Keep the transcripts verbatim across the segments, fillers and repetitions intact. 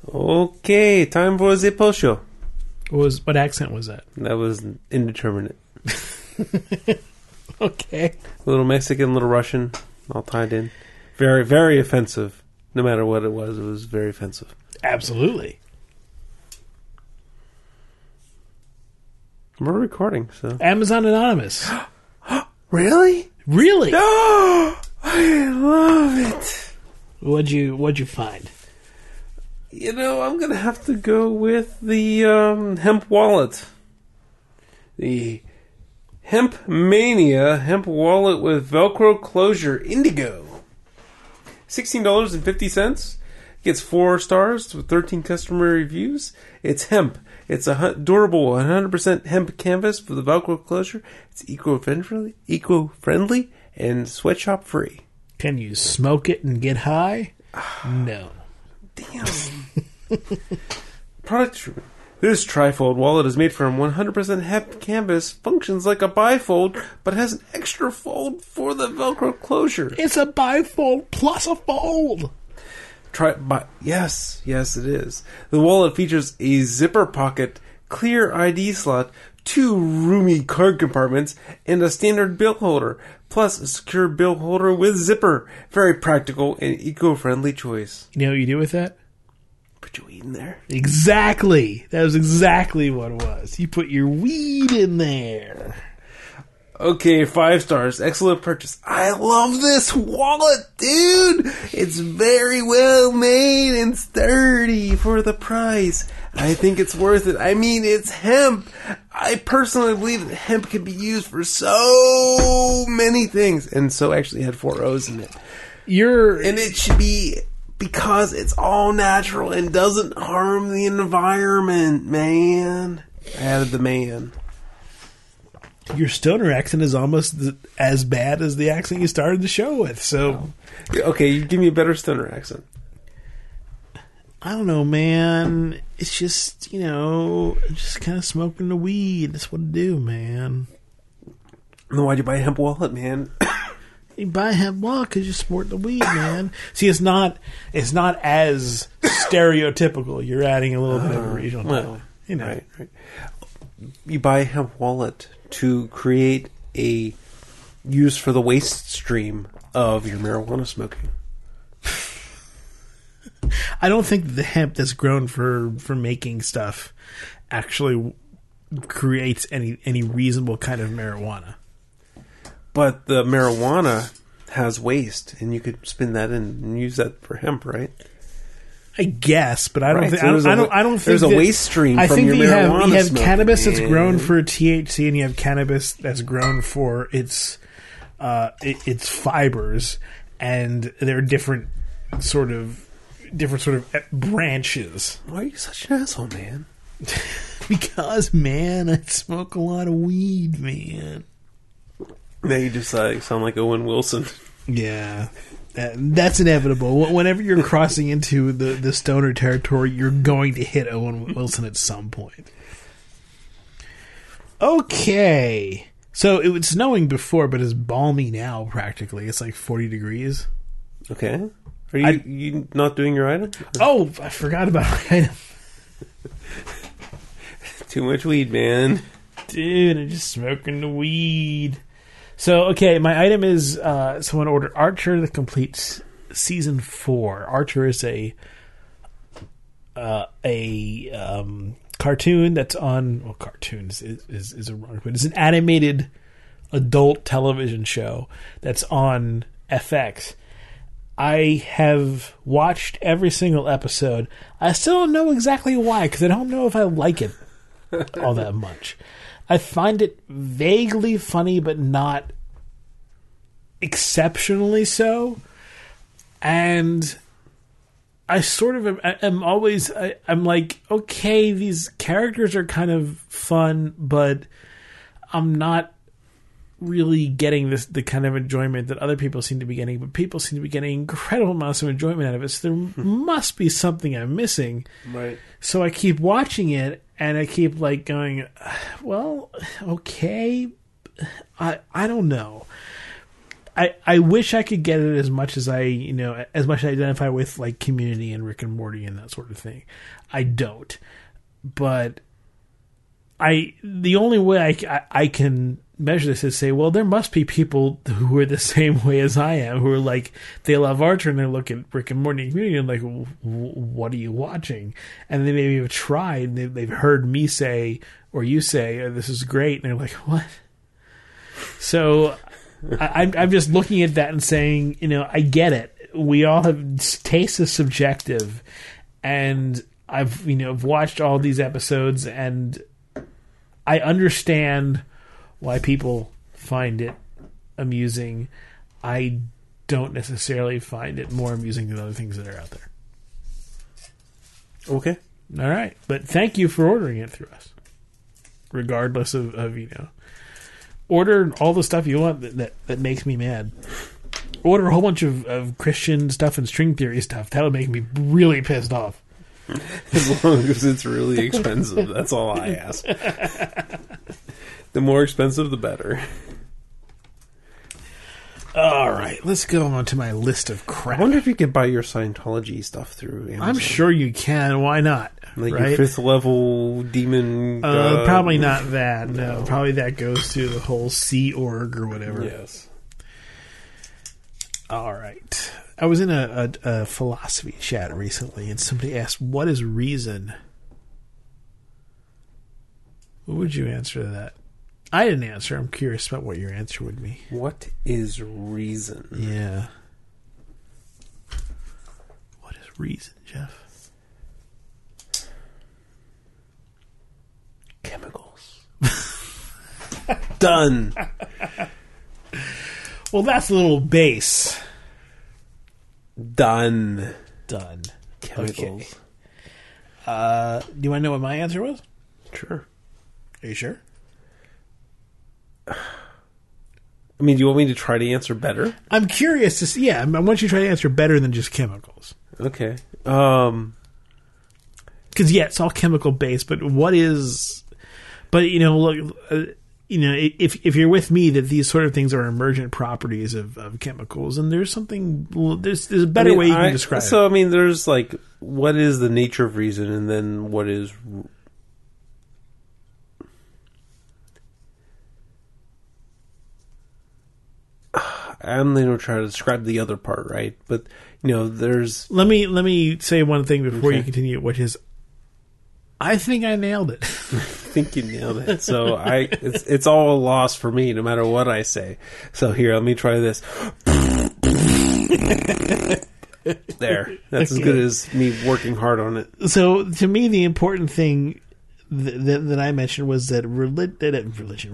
Okay, time for the post show. What was what accent was that? That was indeterminate. Okay. A little Mexican, a little Russian, all tied in. Very, very offensive. No matter what it was, it was very offensive. Absolutely. We're recording, so. Amazon Anonymous. Really? Really? No! I love it. What'd you What'd you find? You know, I'm gonna have to go with the um, hemp wallet. The Hemp Mania hemp wallet with Velcro closure Indigo. sixteen dollars and fifty cents. Gets four stars with thirteen customer reviews. It's hemp. It's a durable one hundred percent hemp canvas for the Velcro closure. It's eco-friendly, eco-friendly and sweatshop free. Can you smoke it and get high? No. Damn. Product treatment. This trifold wallet is made from one hundred percent hemp canvas, functions like a bifold, but has an extra fold for the Velcro closure. It's a bifold plus a fold. Try, by, yes, yes it is. The wallet features a zipper pocket, clear I D slot, two roomy card compartments, and a standard bill holder, plus a secure bill holder with zipper. Very practical and eco-friendly choice. You know what you do with that? Put your weed in there. Exactly. That was exactly what it was. You put your weed in there. Okay, five stars. Excellent purchase. I love this wallet, dude. It's very well made and sturdy for the price. I think it's worth it. I mean, it's hemp. I personally believe that hemp can be used for so many things. And so actually had four O's in it. You're... And it should be... because it's all natural and doesn't harm the environment, man. I added the man. Your stoner accent is almost as bad as the accent you started the show with, so... Okay, you give me a better stoner accent. I don't know, man. It's just, you know, just kind of smoking the weed. That's what I do, man. Then why'd you buy a hemp wallet, man? You buy hemp wallet because you sport the weed, man. See, it's not it's not as stereotypical. You're adding a little bit of a regional, well, you know. Right, right. You buy a hemp wallet to create a use for the waste stream of your marijuana smoking. I don't think the hemp that's grown for, for making stuff actually creates any any reasonable kind of marijuana. But the marijuana has waste, and you could spin that in and use that for hemp, right? I guess, but I don't. Right, think, so I, don't a, I don't. I don't think there's that, a waste stream. I from think your that you have, marijuana you have smoking, cannabis man. that's grown for T H C, and you have cannabis that's grown for its uh, it, its fibers, and there are different sort of different sort of branches. Why are you such an asshole, man? Because, man, I smoke a lot of weed, man. Now you just uh, sound like Owen Wilson. Yeah. Uh, that's inevitable. Whenever you're crossing into the, the stoner territory, you're going to hit Owen Wilson at some point. Okay. So it was snowing before, but it's balmy now, practically. It's like forty degrees. Okay. Are you, I, you not doing your item? Oh, I forgot about my item. Too much weed, man. Dude, I'm just smoking the weed. So, okay, my item is uh, someone ordered Archer the Complete Season four. Archer is a uh, a um, cartoon that's on... Well, cartoons is, is, is a wrong... But it's an animated adult television show that's on F X. I have watched every single episode. I still don't know exactly why, because I don't know if I like it all that much. I find it vaguely funny, but not exceptionally so. And I sort of am, am always, I, I'm like, okay, these characters are kind of fun, but I'm not really getting this the kind of enjoyment that other people seem to be getting, but people seem to be getting incredible amounts of enjoyment out of it. So there must be something I'm missing. Right. So I keep watching it, and I keep like going, well, okay, I I don't know. I I, I wish I could get it as much as I, you know, as much as I identify with like Community and Rick and Morty and that sort of thing. I don't. But I, the only way I, I, I can measure this is say, well, there must be people who are the same way as I am, who are like, they love Archer and they look at Rick and Morty and Community and like, what are you watching? And they maybe have tried, they've, they've heard me say, or you say, oh, this is great. And they're like, what? So I, I'm, I'm just looking at that and saying, you know, I get it. We all have, taste is subjective. And I've, you know, I've watched all these episodes and I understand why people find it amusing. I don't necessarily find it more amusing than other things that are out there. Okay. All right. But thank you for ordering it through us. Regardless of, of you know, order all the stuff you want that, that, that makes me mad. Order a whole bunch of, of Christian stuff and string theory stuff. That would make me really pissed off. As long as it's really expensive. That's all I ask. The more expensive, the better. All right, let's go on to my list of crap. I wonder if you could buy your Scientology stuff through Amazon. I'm sure you can. Why not? Like right? your fifth level demon. Uh, uh, probably not that. No, probably that goes to the whole Sea Org or whatever. Yes. All right. I was in a, a, a philosophy chat recently, and somebody asked, "What is reason?" What would you answer to that? I didn't answer. I'm curious about what your answer would be. What is reason? Yeah. What is reason, Jeff? Chemicals. Done. Well, that's a little base. Done. Done. Chemicals. Okay. Uh, do you want to know what my answer was? Sure. Are you sure? I mean, do you want me to try to answer better? I'm curious to see. Yeah, I want you to try to answer better than just chemicals. Okay. Um, because yeah, it's all chemical based. But what is? But you know, look, uh, you know, if if you're with me that these sort of things are emergent properties of, of chemicals, and there's something there's there's a better I mean, way you can I, describe so, it. So I mean, there's like what is the nature of reason, and then what is. I'm going to try to describe the other part, right? But you know, there's. Let me let me say one thing before Okay. you continue, which is, I think I nailed it. I think you nailed it. So I, it's it's all a loss for me, no matter what I say. So here, let me try this. There, that's Okay. as good as me working hard on it. So to me, the important thing th- that that I mentioned was that relig- that uh, religion.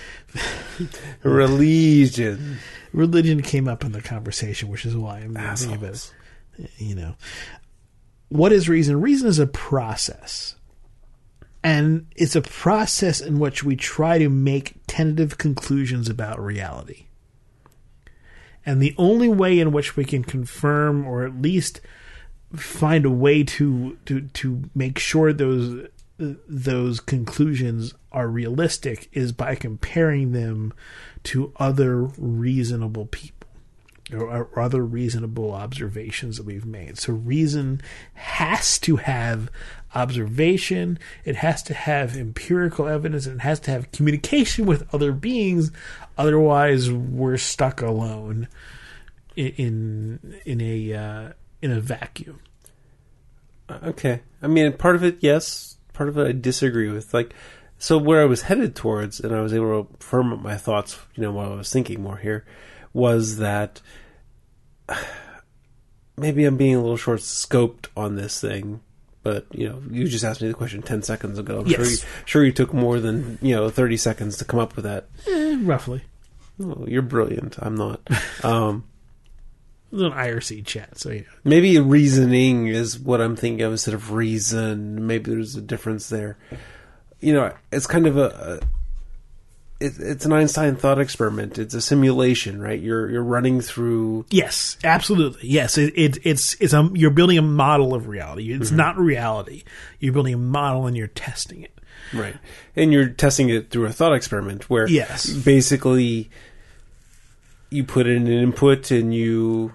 Religion. Religion came up in the conversation, which is why I'm thinking about it. You know, what is reason? Reason is a process. And it's a process in which we try to make tentative conclusions about reality. And the only way in which we can confirm or at least find a way to to, to make sure those those conclusions are realistic is by comparing them to other reasonable people or, or other reasonable observations that we've made. So reason has to have observation, it has to have empirical evidence, and it has to have communication with other beings. Otherwise, we're stuck alone in in, in a uh, in a vacuum. Okay. I mean, part of it, yes. Part of it I disagree with. Like, so where I was headed towards, and I was able to firm up my thoughts, you know, while I was thinking more here, was that maybe I'm being a little short-scoped on this thing. But, you know, you just asked me the question ten seconds ago. I'm Yes. sure, you, sure you took more than, you know, thirty seconds to come up with that. Eh, roughly. Oh, you're brilliant. I'm not. Um, It was an I R C chat, so yeah. maybe reasoning is what I'm thinking of instead of reason. Maybe there's a difference there. You know, it's kind of a... a it, it's an Einstein thought experiment. It's a simulation, right? You're you're running through... Yes, absolutely. Yes, it, it, it's it's a you're building a model of reality. It's Mm-hmm. not reality. You're building a model and you're testing it. Right. And you're testing it through a thought experiment where Yes. basically you put in an input and you,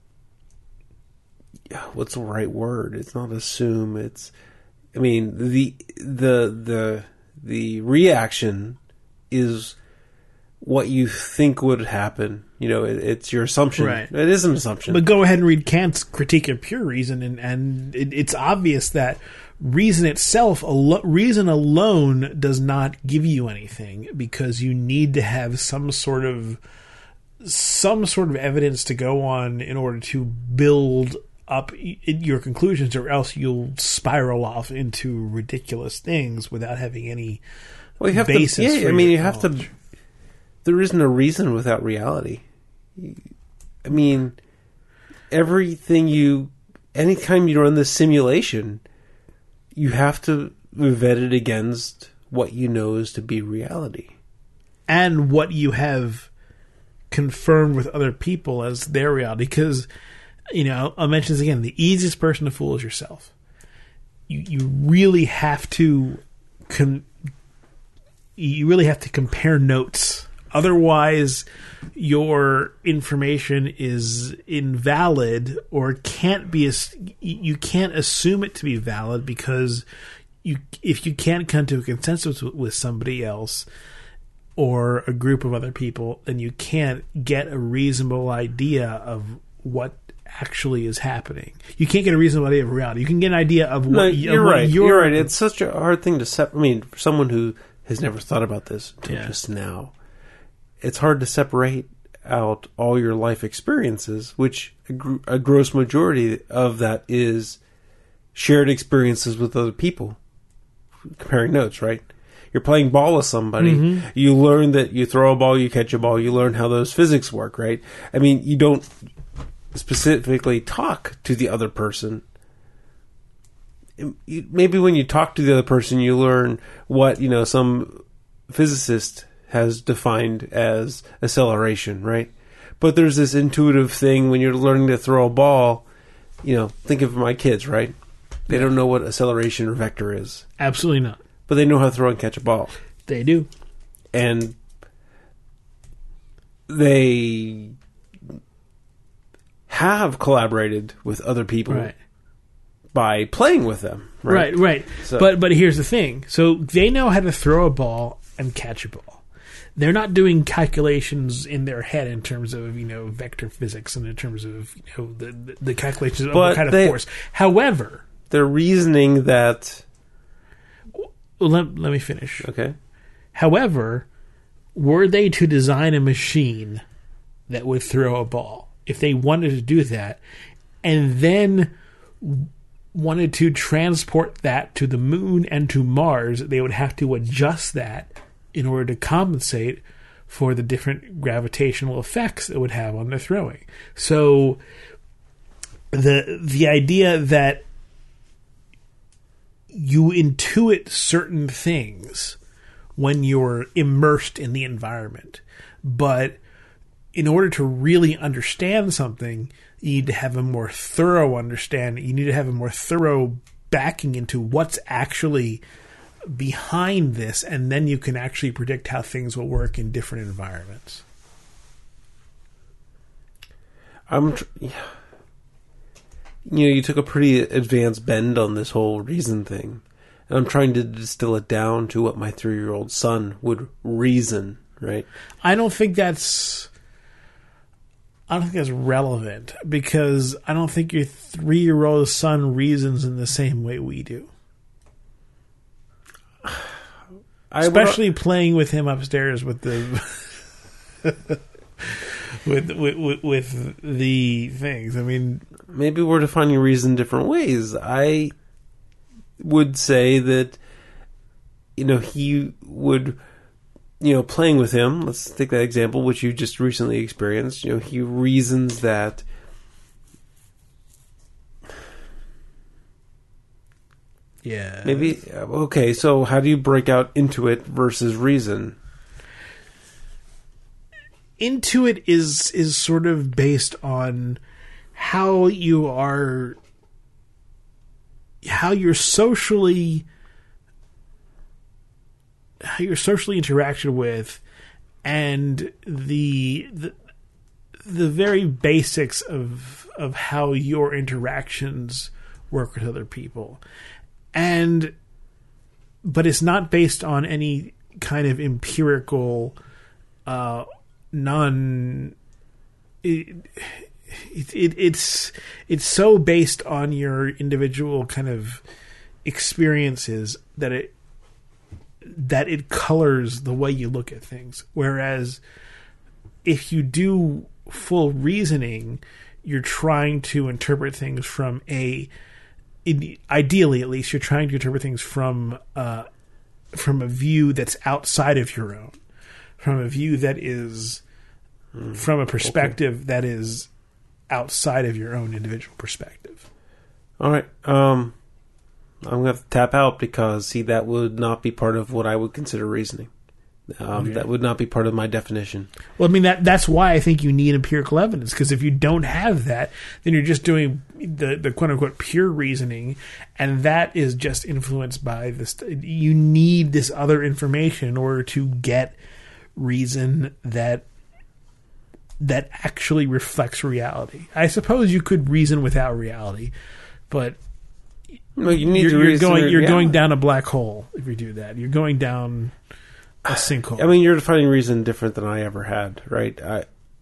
what's the right word? It's not assume. It's, I mean, the the the the reaction is what you think would happen. You know, it, it's your assumption. Right. It is an assumption. But go ahead and read Kant's Critique of Pure Reason, and, and it, it's obvious that reason itself, alo- reason alone does not give you anything, because you need to have some sort of some sort of evidence to go on in order to build up your conclusions, or else you'll spiral off into ridiculous things without having any well, you have basis. To, yeah, for I mean, your you have knowledge. to. There isn't a reason without reality. I mean, everything you, anytime you run this simulation, you have to vet it against what you know is to be reality. And what you have confirmed with other people as their reality. Because, you know, I'll mention this again, the easiest person to fool is yourself. You you really have to con- you really have to compare notes. Otherwise, your information is invalid, or can't be. You can't assume it to be valid, because you, if you can't come to a consensus with somebody else or a group of other people, then you can't get a reasonable idea of what actually is happening. You can't get a reasonable idea of reality. You can get an idea of what. No, of you're what right. You're, you're right. It's such a hard thing to separate. I mean, for someone who has never thought about this until Yeah. just now, it's hard to separate out all your life experiences, which a, gr- a gross majority of that is shared experiences with other people. Comparing notes, right? You're playing ball with somebody. Mm-hmm. You learn that you throw a ball, you catch a ball. You learn how those physics work, right? I mean, you don't specifically talk to the other person. Maybe when you talk to the other person, you learn what, you know, some physicist has defined as acceleration, right? But there's this intuitive thing when you're learning to throw a ball. You know, think of my kids, right? They don't know what acceleration or vector is. Absolutely not. But they know how to throw and catch a ball. They do. And they have collaborated with other people Right. by playing with them. Right, Right, right. So- But but here's the thing. So they know how to throw a ball and catch a ball. They're not doing calculations in their head in terms of, you know, vector physics and in terms of, you know, the the, the calculations of But what kind of they- force. However, They're reasoning that... well, let, let me finish. Okay. However, were they to design a machine that would throw a ball, if they wanted to do that, and then wanted to transport that to the moon and to Mars, they would have to adjust that in order to compensate for the different gravitational effects it would have on their throwing. So the the idea that you intuit certain things when you're immersed in the environment, but in order to really understand something, you need to have a more thorough understanding. You need to have a more thorough backing into what's actually behind this, and then you can actually predict how things will work in different environments. I'm, tr- you know, you took a pretty advanced bend on this whole reason thing. And I'm trying to distill it down to what my three-year-old son would reason, right? I don't think that's... I don't think that's relevant, because I don't think your three-year-old son reasons in the same way we do. I Especially would... playing with him upstairs with the with, with, with with the things. I mean, maybe we're defining reason different ways. I would say that, you know, he would, you know, playing with him, let's take that example, which you just recently experienced, you know, he reasons that yeah. Maybe, okay, so how do you break out intuit versus reason? Intuit is is sort of based on how you are, how you're socially, how you're socially interacted with, and the, the the very basics of of how your interactions work with other people. And but it's not based on any kind of empirical uh, non it, it, it it's it's so based on your individual kind of experiences that it that it colors the way you look at things. Whereas if you do full reasoning, you're trying to interpret things from a, ideally at least, you're trying to interpret things from uh, from a view that's outside of your own, from a view that is, mm, from a perspective okay. that is outside of your own individual perspective. All right. Um, I'm going to have to tap out because, see, that would not be part of what I would consider reasoning. Um, okay. That would not be part of my definition. Well, I mean, that that's why I think you need empirical evidence, because if you don't have that, then you're just doing the, the quote-unquote pure reasoning, and that is just influenced by this. You need this other information in order to get reason that that actually reflects reality. I suppose you could reason without reality, but well, you need you're, to you're reason going you're yeah. going down a black hole if you do that. You're going down a sinkhole. I mean, you're defining reason different than I ever had, right? I,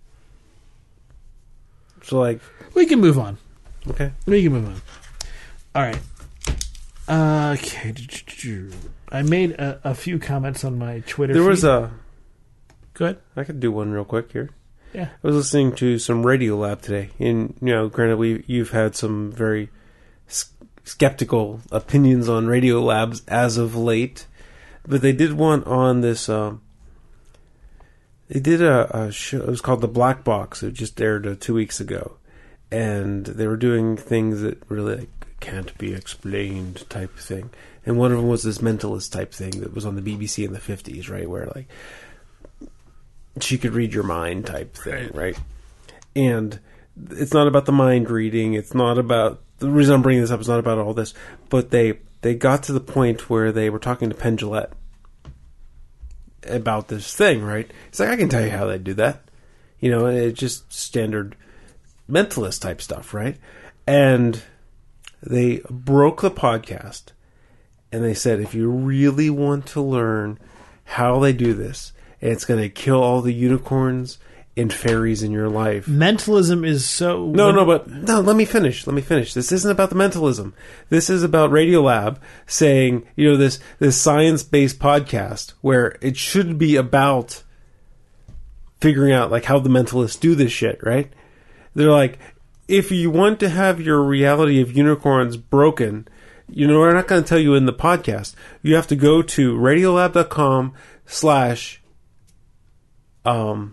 so, like... We can move on. Okay. We can move on. All right. Uh, okay. I made a, a few comments on my Twitter There feed. was a... Go ahead. I could do one real quick here. Yeah. I was listening to some Radiolab today, and, you know, granted, we you've had some very s- skeptical opinions on Radiolabs as of late. But they did one on this. Um, they did a, a show. It was called The Black Box. It just aired uh, two weeks ago, and they were doing things that really like, can't be explained type thing. And one of them was this mentalist type thing that was on the B B C in the fifties, right, where like she could read your mind type thing, right? right? And it's not about the mind reading. It's not about the reason I'm bringing this up. Is not about all this, but they. They got to the point where they were talking to Penn Jillette about this thing, right? It's like, I can tell you how they do that. You know, it's just standard mentalist type stuff, right? And they broke the podcast and they said, if you really want to learn how they do this, and it's going to kill all the unicorns and fairies in your life. Mentalism is so... No, no, but... No, let me finish. Let me finish. This isn't about the mentalism. This is about Radiolab saying, you know, this, this science-based podcast where it should be about figuring out, like, how the mentalists do this shit, right? They're like, if you want to have your reality of unicorns broken, you know, we're not going to tell you in the podcast. You have to go to radiolab.com slash... Um...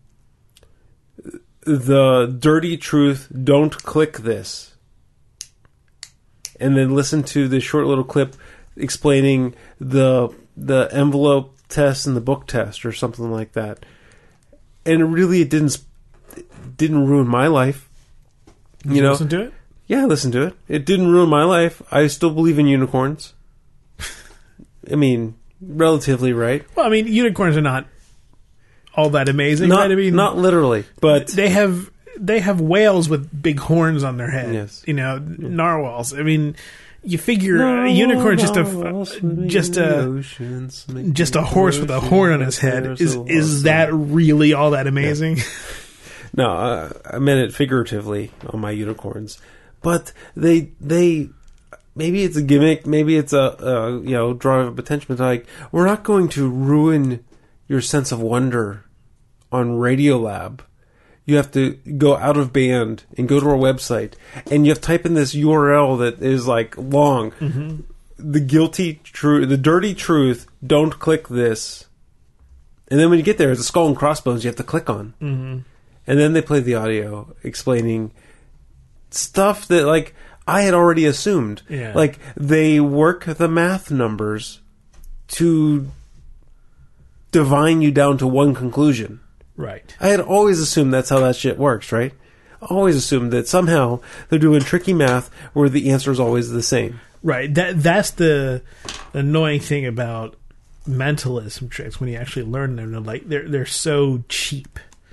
The dirty truth, don't click this. And then listen to this short little clip explaining the the envelope test and the book test or something like that. And really it didn't it didn't ruin my life. Did you, you know? listen to it? Yeah, I listened to it. It didn't ruin my life. I still believe in unicorns. I mean, relatively, right? Well, I mean, unicorns are not all that amazing, not, right? I mean, not literally, but they have they have whales with big horns on their head. Yes. You know, narwhals. I mean, you figure a unicorn just a just a just a horse with a horn on his head. Is is that really all that amazing? Yeah. No, uh, I meant it figuratively on my unicorns, but they they. Maybe it's a gimmick. Maybe it's a, a you know drawing of attention. But like, we're not going to ruin your sense of wonder on Radiolab. You have to go out of band and go to our website, and you have to type in this U R L that is like long. Mm-hmm. The guilty truth, the dirty truth. Don't click this. And then when you get there, it's a skull and crossbones you have to click on. Mm-hmm. And then they play the audio explaining stuff that like I had already assumed. Yeah. Like they work the math numbers to divine you down to one conclusion. Right. I had always assumed that's how that shit works, right? Always assumed that somehow they're doing tricky math where the answer is always the same. Right. That that's the annoying thing about mentalism tricks when you actually learn them. They're like they're they're so cheap.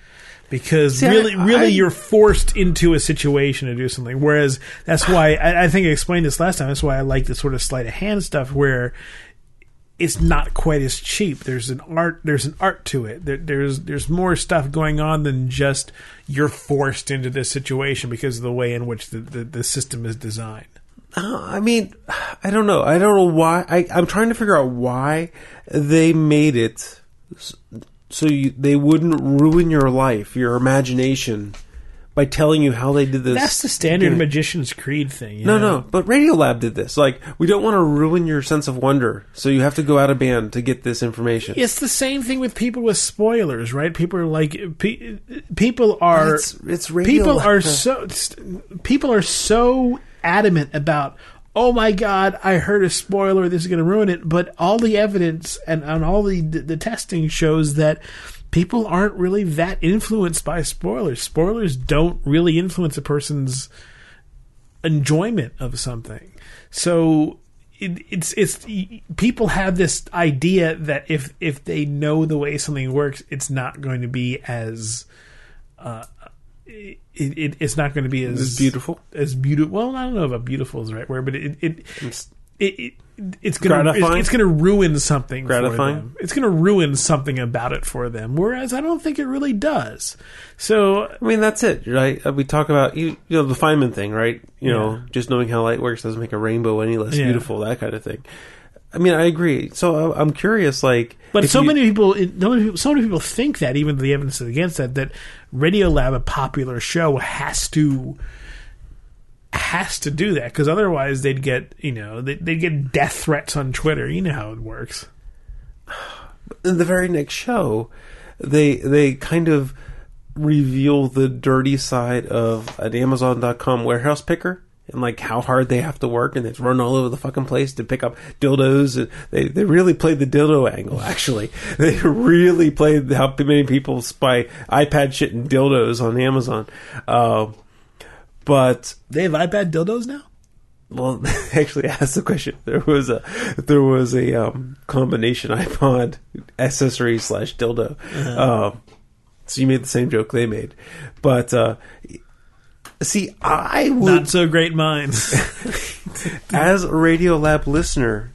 Because See, really, I, really, I, you're forced into a situation to do something. Whereas that's why I, I think I explained this last time. That's why I like the sort of sleight of hand stuff where it's not quite as cheap. There's an art. There's an art to it. There, there's there's more stuff going on than just you're forced into this situation because of the way in which the, the, the system is designed. Uh, I mean, I don't know. I don't know why. I, I'm trying to figure out why they made it so you, they wouldn't ruin your life, your imagination, by telling you how they did this. That's the standard Magician's Creed thing. You no, know? no. But Radiolab did this. Like, we don't want to ruin your sense of wonder, so you have to go out of band to get this information. It's the same thing with people with spoilers, right? People are like, pe- people are, it's, it's Radiolab. people are so, people are so adamant about, oh my god, I heard a spoiler, this is going to ruin it. But all the evidence and, and all the the testing shows that people aren't really that influenced by spoilers. Spoilers don't really influence a person's enjoyment of something. So it, it's it's people have this idea that if if they know the way something works, it's not going to be as uh, it, it it's not going to be as it's beautiful as beautiful. Well, I don't know if beautiful is the right word, but it it it's, it, it it's gonna it's, it's gonna ruin something gratifying. for them. It's gonna ruin something about it for them. Whereas I don't think it really does. So I mean, that's it, right? We talk about you, you know the Feynman thing, right? You yeah. know, just knowing how light works doesn't make a rainbow any less yeah. beautiful. That kind of thing. I mean, I agree. So I'm curious, like, but so you, many people, so many people, so many people think that even the evidence is against that. That Radiolab, a popular show, has to. has to do that because otherwise they'd get you know they'd, they'd get death threats on Twitter. You know how it works. In the very next show, they they kind of reveal the dirty side of an Amazon dot com warehouse picker and like how hard they have to work and they run all over the fucking place to pick up dildos. And they they really played the dildo angle. Actually, they really played how many people spy iPad shit and dildos on Amazon. Uh, But they have iPad dildos now. Well, actually, asked the question. There was a there was a um, combination iPod accessory slash dildo. Uh-huh. Uh, so you made the same joke they made, but uh, see, I would not so great minds. As a Radiolab listener,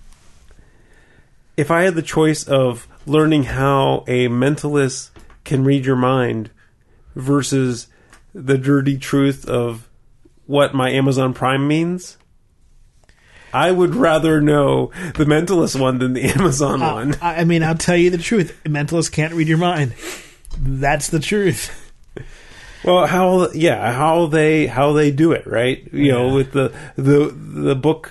if I had the choice of learning how a mentalist can read your mind versus the dirty truth of what my Amazon Prime means, I would rather know the mentalist one than the Amazon uh, one. I mean, I'll tell you the truth. Mentalists can't read your mind. That's the truth. Well, how yeah, how they how they do it, right? You yeah. know, with the the the book,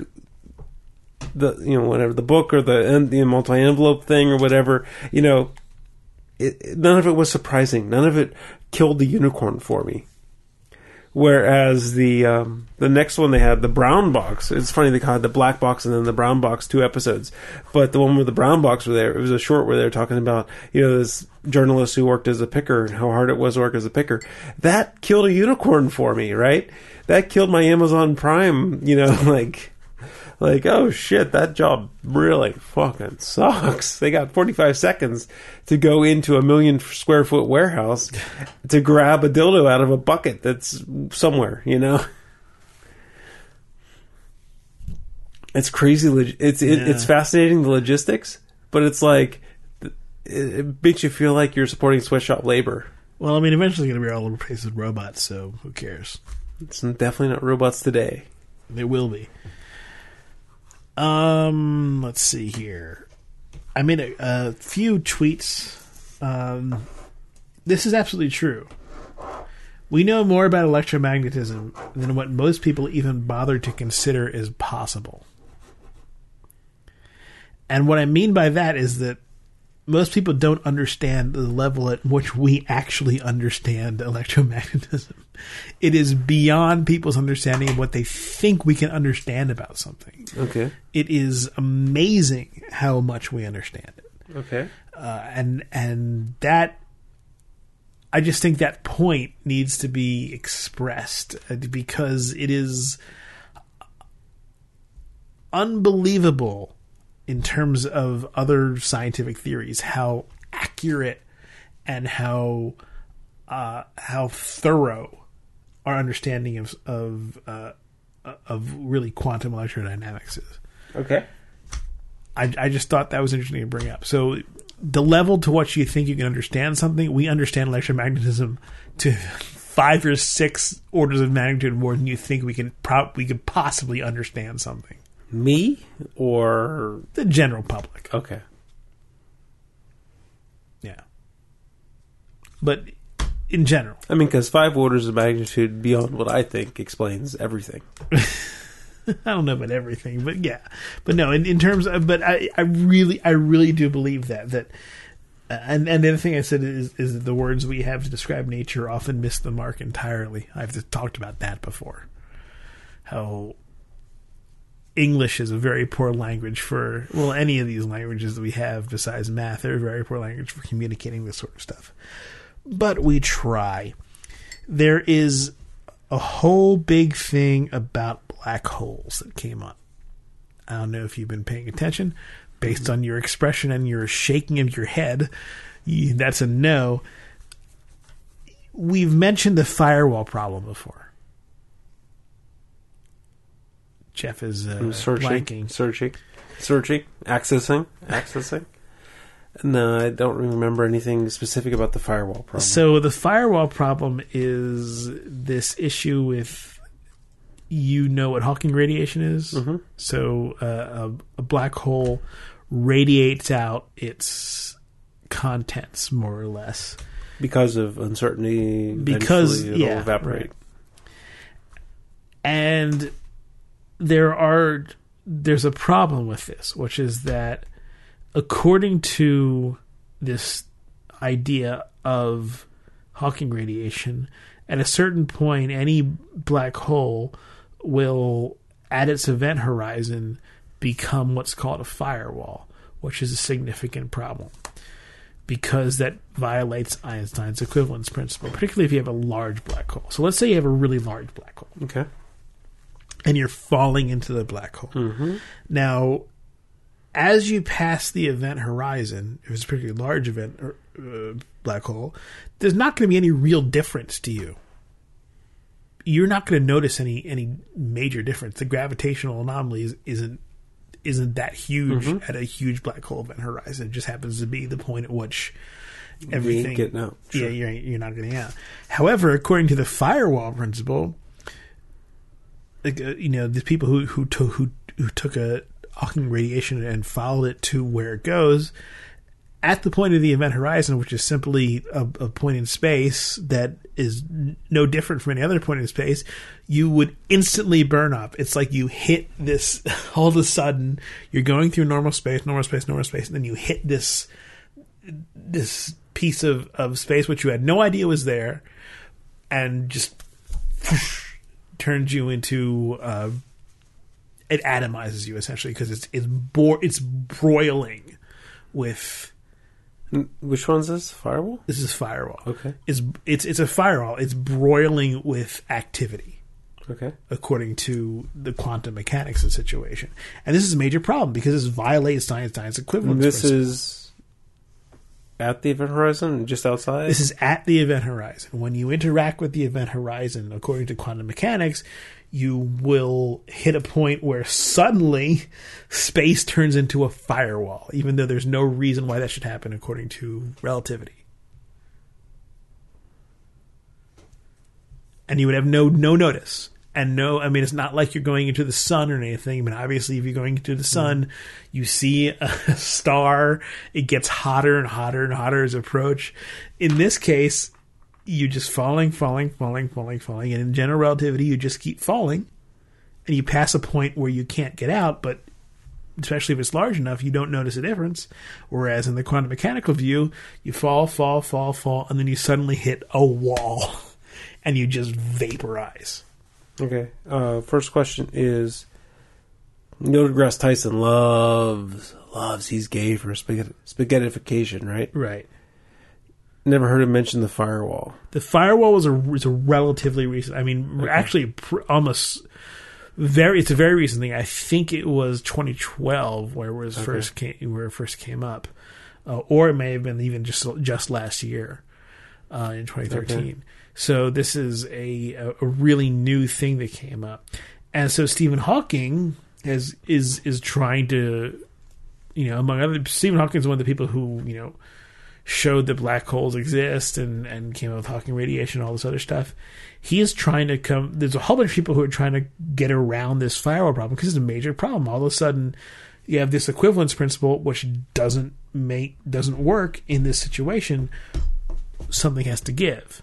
the you know whatever the book or the the multi envelope thing or whatever. You know, it, none of it was surprising. None of it killed the unicorn for me. Whereas the um, the next one they had, the brown box. It's funny they called it the black box and then the brown box, two episodes. But the one with the brown box were there. It was a short where they were talking about you know this journalist who worked as a picker and how hard it was to work as a picker. That killed a unicorn for me, right? That killed my Amazon Prime. You know, like like oh shit, that job really fucking sucks. They got forty-five seconds to go into a million square foot warehouse to grab a dildo out of a bucket that's somewhere, you know. It's crazy. Log- it's it, yeah. it's fascinating, the logistics, but it's like it, it makes you feel like you're supporting sweatshop labor. Well, I mean, eventually going to be all over the place with robots, so who cares? It's definitely not robots today. They will be. Um, let's see here. I made a, a few tweets. Um, this is absolutely true. We know more about electromagnetism than what most people even bother to consider is possible. And what I mean by that is that most people don't understand the level at which we actually understand electromagnetism. It is beyond people's understanding of what they think we can understand about something. Okay. It is amazing how much we understand it. Okay. Uh, and and that, I just think that point needs to be expressed because it is unbelievable in terms of other scientific theories how accurate and how uh, how thorough our understanding of of uh, of really quantum electrodynamics is. Okay. I, I just thought that was interesting to bring up. So the level to which you think you can understand something, we understand electromagnetism to five or six orders of magnitude more than you think we can pro- we could possibly understand something. Me or the general public? Okay. Yeah. But in general. I mean, because five orders of magnitude beyond what I think explains everything. I don't know about everything, but yeah. But no, in, in terms of, but I, I really, I really do believe that, that, uh, and, and the other thing I said is, is that the words we have to describe nature often miss the mark entirely. I've talked about that before. How English is a very poor language for, well, any of these languages that we have besides math, they're a very poor language for communicating this sort of stuff. But we try. There is a whole big thing about black holes that came up. I don't know if you've been paying attention. Based on your expression and your shaking of your head, you, that's a no. We've mentioned the firewall problem before. Jeff is uh, searching, blanking. searching, searching, accessing, accessing. No, I don't remember anything specific about the firewall problem. So the firewall problem is this issue with, you know what Hawking radiation is? Mm-hmm. So uh, a, a black hole radiates out its contents, more or less. Because of uncertainty, because it'll yeah, evaporate. Right. And there are there's a problem with this, which is that according to this idea of Hawking radiation, at a certain point, any black hole will, at its event horizon, become what's called a firewall, which is a significant problem because that violates Einstein's equivalence principle, particularly if you have a large black hole. So let's say you have a really large black hole. Okay. And you're falling into the black hole. Mm-hmm. Now, as you pass the event horizon, if it's a particularly large event or uh, black hole, there's not going to be any real difference to you. You're not going to notice any any major difference. The gravitational anomaly is, isn't isn't that huge mm-hmm. at a huge black hole event horizon. It just happens to be the point at which everything you ain't getting out. Sure. Yeah, you're you're not getting out. However, according to the firewall principle, like uh, you know, the people who who to, who who took a Hawking radiation and followed it to where it goes, at the point of the event horizon, which is simply a, a point in space that is no different from any other point in space, you would instantly burn up. It's like you hit this, all of a sudden, you're going through normal space, normal space, normal space, and then you hit this this piece of, of space which you had no idea was there, and just whoosh, turns you into... Uh, it atomizes you, essentially, because it's it's, bo- it's broiling with... Which one's this? Firewall? This is firewall. Okay. It's it's it's a firewall. It's broiling with activity. Okay. According to the quantum mechanics of the situation. And this is a major problem because this violates Einstein's equivalence This principle. is at the event horizon, just outside? This is at the event horizon. When you interact with the event horizon, according to quantum mechanics, you will hit a point where suddenly space turns into a firewall, even though there's no reason why that should happen according to relativity. And you would have no no notice. And no, I mean, it's not like you're going into the sun or anything. I mean, obviously, if you're going into the sun, mm. you see a star. It gets hotter and hotter and hotter as approach. In this case, you're just falling, falling, falling, falling, falling. And in general relativity, you just keep falling. And you pass a point where you can't get out, but especially if it's large enough, you don't notice a difference. Whereas in the quantum mechanical view, you fall, fall, fall, fall, and then you suddenly hit a wall. And you just vaporize. Okay. Uh, first question is, Neil deGrasse Tyson loves, loves, he's gay for spaghetti, spaghettification, right? Right. Never heard him mention the firewall. The firewall was a, was a relatively recent, I mean, okay. actually pr- almost very, it's a very recent thing. I think it was twenty twelve where it was okay. first came, where it first came up. Uh, or it may have been even just, just last year. uh, in twenty thirteen. Okay. So this is a, a a really new thing that came up, and so Stephen Hawking has is is trying to, you know, among other, Stephen Hawking is one of the people who, you know, showed that black holes exist and, and came up with Hawking radiation and all this other stuff. He is trying to come... There's a whole bunch of people who are trying to get around this firewall problem because it's a major problem. All of a sudden, you have this equivalence principle which doesn't make doesn't work in this situation. Something has to give.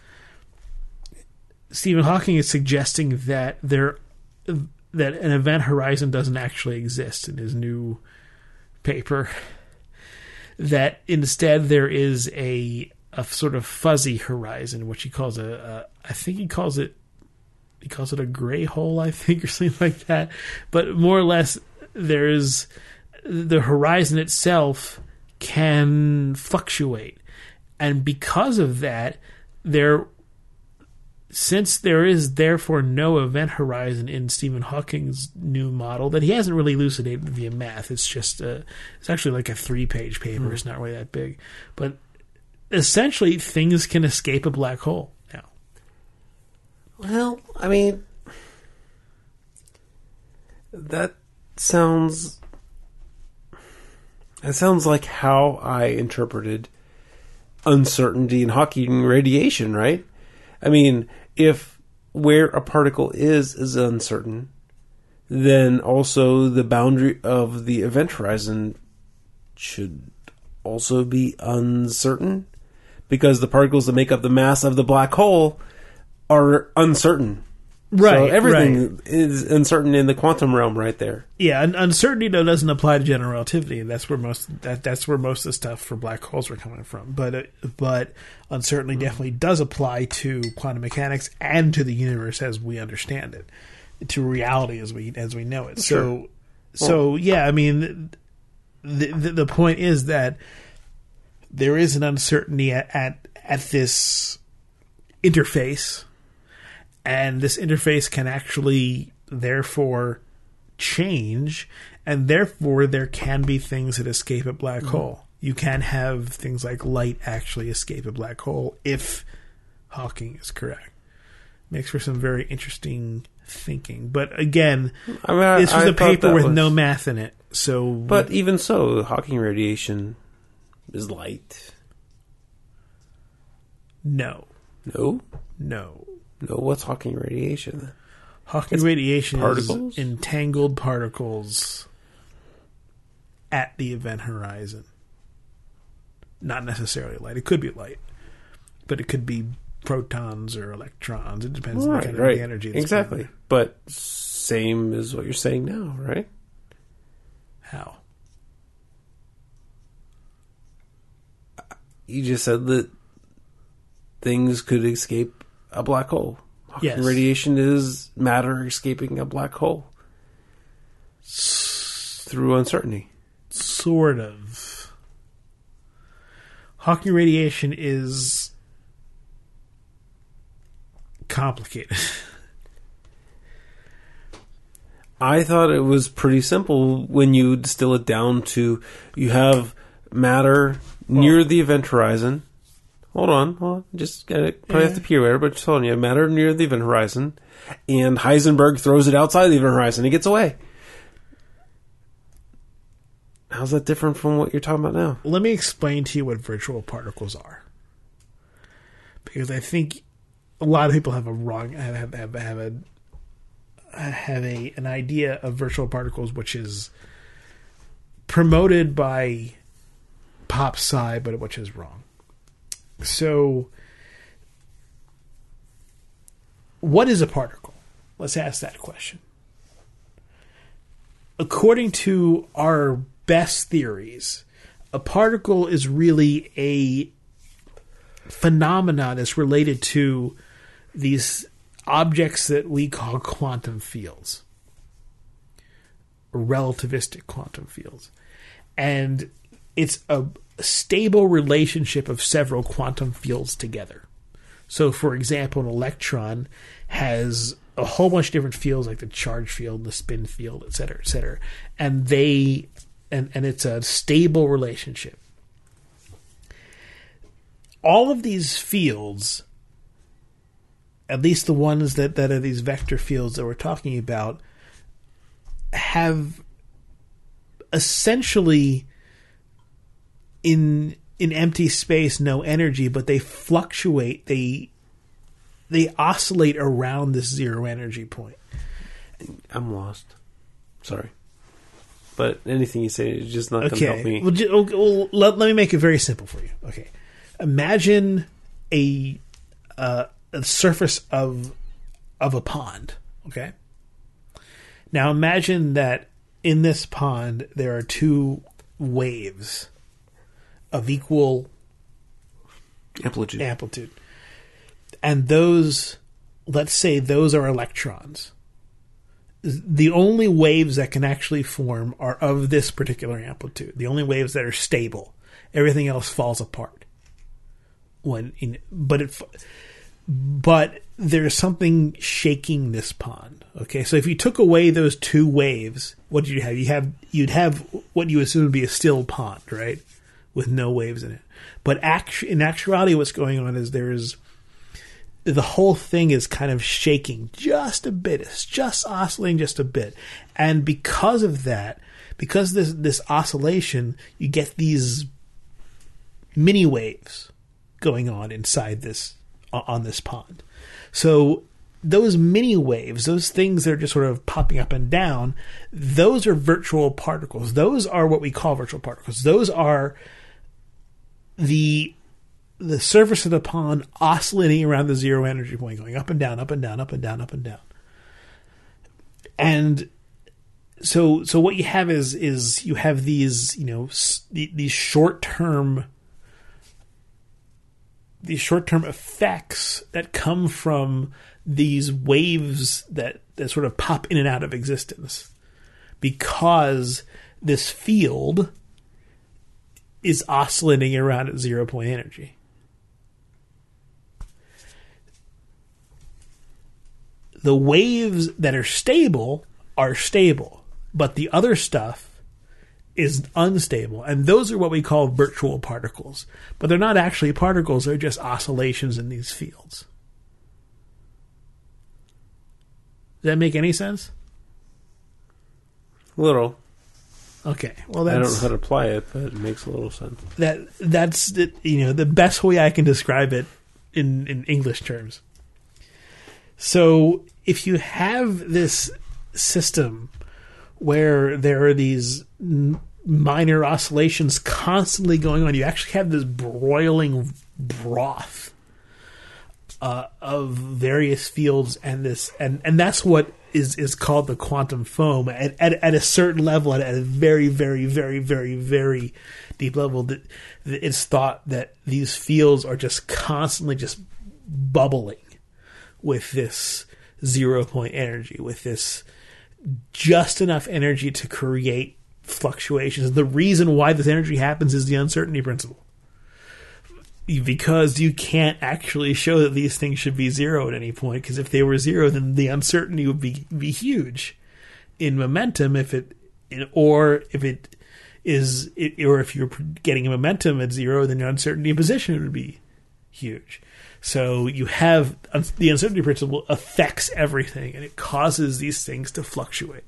Stephen Hawking is suggesting that there that an event horizon doesn't actually exist in his new paper. That instead there is a a sort of fuzzy horizon, which he calls a, a I think he calls it he calls it a gray hole, I think, or something like that. But more or less, there is the horizon itself can fluctuate, and because of that, there since there is therefore no event horizon in Stephen Hawking's new model that he hasn't really elucidated via math. It's just a, it's actually like a three-page paper. Mm. It's not really that big. But essentially, things can escape a black hole now. Well, I mean, that sounds... That sounds like how I interpreted uncertainty in Hawking radiation, right? I mean, if where a particle is is uncertain, then also the boundary of the event horizon should also be uncertain, because the particles that make up the mass of the black hole are uncertain. Right. So everything right. is uncertain in the quantum realm right there. Yeah, and uncertainty though doesn't apply to general relativity, and that's where most that that's where most of the stuff for black holes are coming from. But uh, but uncertainty mm-hmm. definitely does apply to quantum mechanics and to the universe as we understand it, to reality as we as we know it. Sure. So so well, yeah, I mean, the, the the point is that there is an uncertainty at at, at this interface. And this interface can actually, therefore, change, and therefore there can be things that escape a black mm-hmm. hole. You can have things like light actually escape a black hole if Hawking is correct. Makes for some very interesting thinking. But again, I mean, I, this was I a paper with was... no math in it. So, But even so, Hawking radiation is light. No. No? No. No, what's Hawking radiation? Hawking it's radiation particles? is entangled particles at the event horizon. Not necessarily light. It could be light, but it could be protons or electrons. It depends right, on the kind right. of the energy. That's exactly. Present. But same as what you're saying now, right? How? You just said that things could escape a black hole. Hawking yes. radiation is matter escaping a black hole S- through uncertainty. Sort of. Hawking radiation is complicated. I thought it was pretty simple when you distill it down to you have matter well, near the event horizon. Hold on, hold on. Just gotta probably yeah. have to peer aware, but just hold on. You have matter near the event horizon, and Heisenberg throws it outside the event horizon. It gets away. How's that different from what you're talking about now? Let me explain to you what virtual particles are, because I think a lot of people have a wrong have have have a have a an idea of virtual particles, which is promoted by pop sci, but which is wrong. So, what is a particle? Let's ask that question. According to our best theories, a particle is really a phenomenon that's related to these objects that we call quantum fields, or relativistic quantum fields. And it's a stable relationship of several quantum fields together. So, for example, an electron has a whole bunch of different fields, like the charge field, the spin field, et cetera, et cetera. And they, and, and it's a stable relationship. all of these fields, at least the ones that, that are these vector fields that we're talking about, have essentially in in empty space no energy, but they fluctuate. They they oscillate around this zero energy point. I'm lost. Sorry. But anything you say is just not going to Okay. help me. Well, ju- well, let, let me make it very simple for you. Okay. Imagine a uh, a surface of of a pond. Okay. Now imagine that in this pond there are two waves of equal Amplitude. amplitude. And those, let's say those are electrons. The only waves that can actually form are of this particular amplitude. The only waves that are stable. Everything else falls apart. When in, but it, but there's something shaking this pond. Okay, so if you took away those two waves, what do you have? You have you'd have what you assume would be a still pond, right, with no waves in it. But actu- in actuality, what's going on is there's the whole thing is kind of shaking just a bit. It's just oscillating just a bit. And because of that, because this this oscillation, you get these mini waves going on inside this, on this pond. So those mini waves, those things that are just sort of popping up and down, those are virtual particles. Those are what we call virtual particles. Those are the the surface of the pond oscillating around the zero energy point, going up and down, up and down, up and down, up and down. And so, so what you have is is you have these, you know, these short term, these short term effects that come from these waves that that sort of pop in and out of existence, because this field is oscillating around at zero point energy. The waves that are stable are stable, but the other stuff is unstable. And those are what we call virtual particles. But they're not actually particles, they're just oscillations in these fields. Does that make any sense? Little. Okay. Well, that's, I don't know how to apply it, but it makes a little sense. That that's the, you know, the best way I can describe it in, in English terms. So if you have this system where there are these n- minor oscillations constantly going on, you actually have this broiling broth uh, of various fields, and this and, and that's what is, is called the quantum foam. At, at at a certain level, at a very, very, very, very, very deep level, that, that it's thought that these fields are just constantly just bubbling with this zero point energy, with this just enough energy to create fluctuations. The reason why this energy happens is the uncertainty principle. Because you can't actually show that these things should be zero at any point, because if they were zero, then the uncertainty would be, be huge. In momentum, if it, or if it is, or if you're getting a momentum at zero, then your uncertainty in position would be huge. So you have the uncertainty principle affects everything, and it causes these things to fluctuate.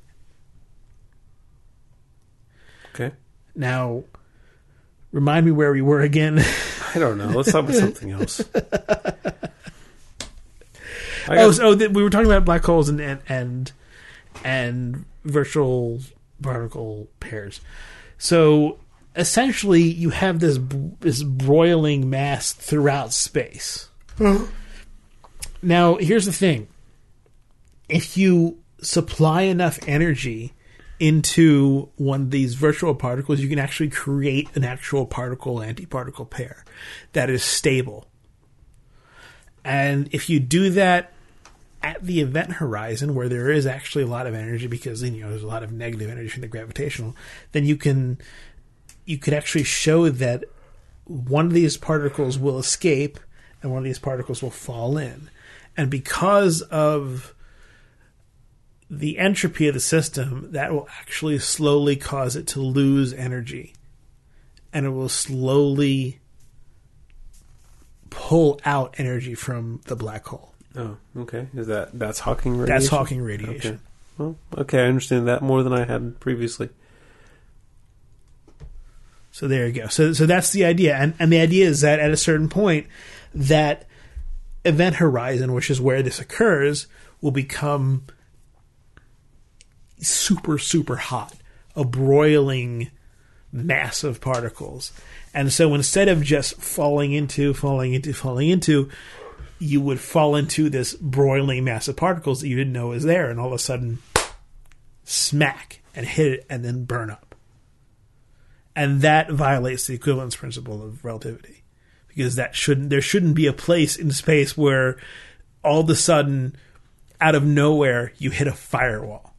Okay. Now, remind me where we were again. I don't know. Let's talk about something else. oh, so th- we were talking about black holes and and and, and virtual particle pairs. So essentially, you have this this broiling mass throughout space. Now, here's the thing. If you supply enough energy into one of these virtual particles, you can actually create an actual particle-antiparticle pair that is stable. And if you do that at the event horizon, where there is actually a lot of energy, because, you know, there's a lot of negative energy from the gravitational, then you can you could actually show that one of these particles will escape and one of these particles will fall in. And because of the entropy of the system, that will actually slowly cause it to lose energy. And it will slowly pull out energy from the black hole. Oh, okay. Is that that's Hawking radiation? That's Hawking radiation. Okay. Well, okay, I understand that more than I had previously. So there you go. So so that's the idea. And and the idea is that at a certain point, that event horizon, which is where this occurs, will become super, super hot. A broiling mass of particles. And so instead of just falling into, falling into, falling into, you would fall into this broiling mass of particles that you didn't know was there, and all of a sudden, smack, and hit it, and then burn up. And that violates the equivalence principle of relativity. Because that shouldn't there shouldn't be a place in space where all of a sudden, out of nowhere, you hit a firewall.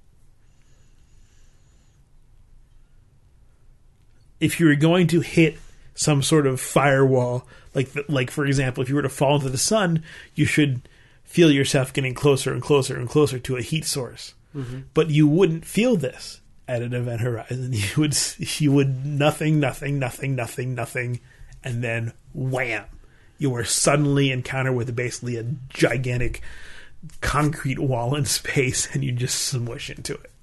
If you were going to hit some sort of firewall, like like for example, if you were to fall into the sun, you should feel yourself getting closer and closer and closer to a heat source. Mm-hmm. But you wouldn't feel this at an event horizon. You would you would nothing, nothing, nothing, nothing, nothing, and then wham! You were suddenly encountered with basically a gigantic concrete wall in space, and you just smush into it.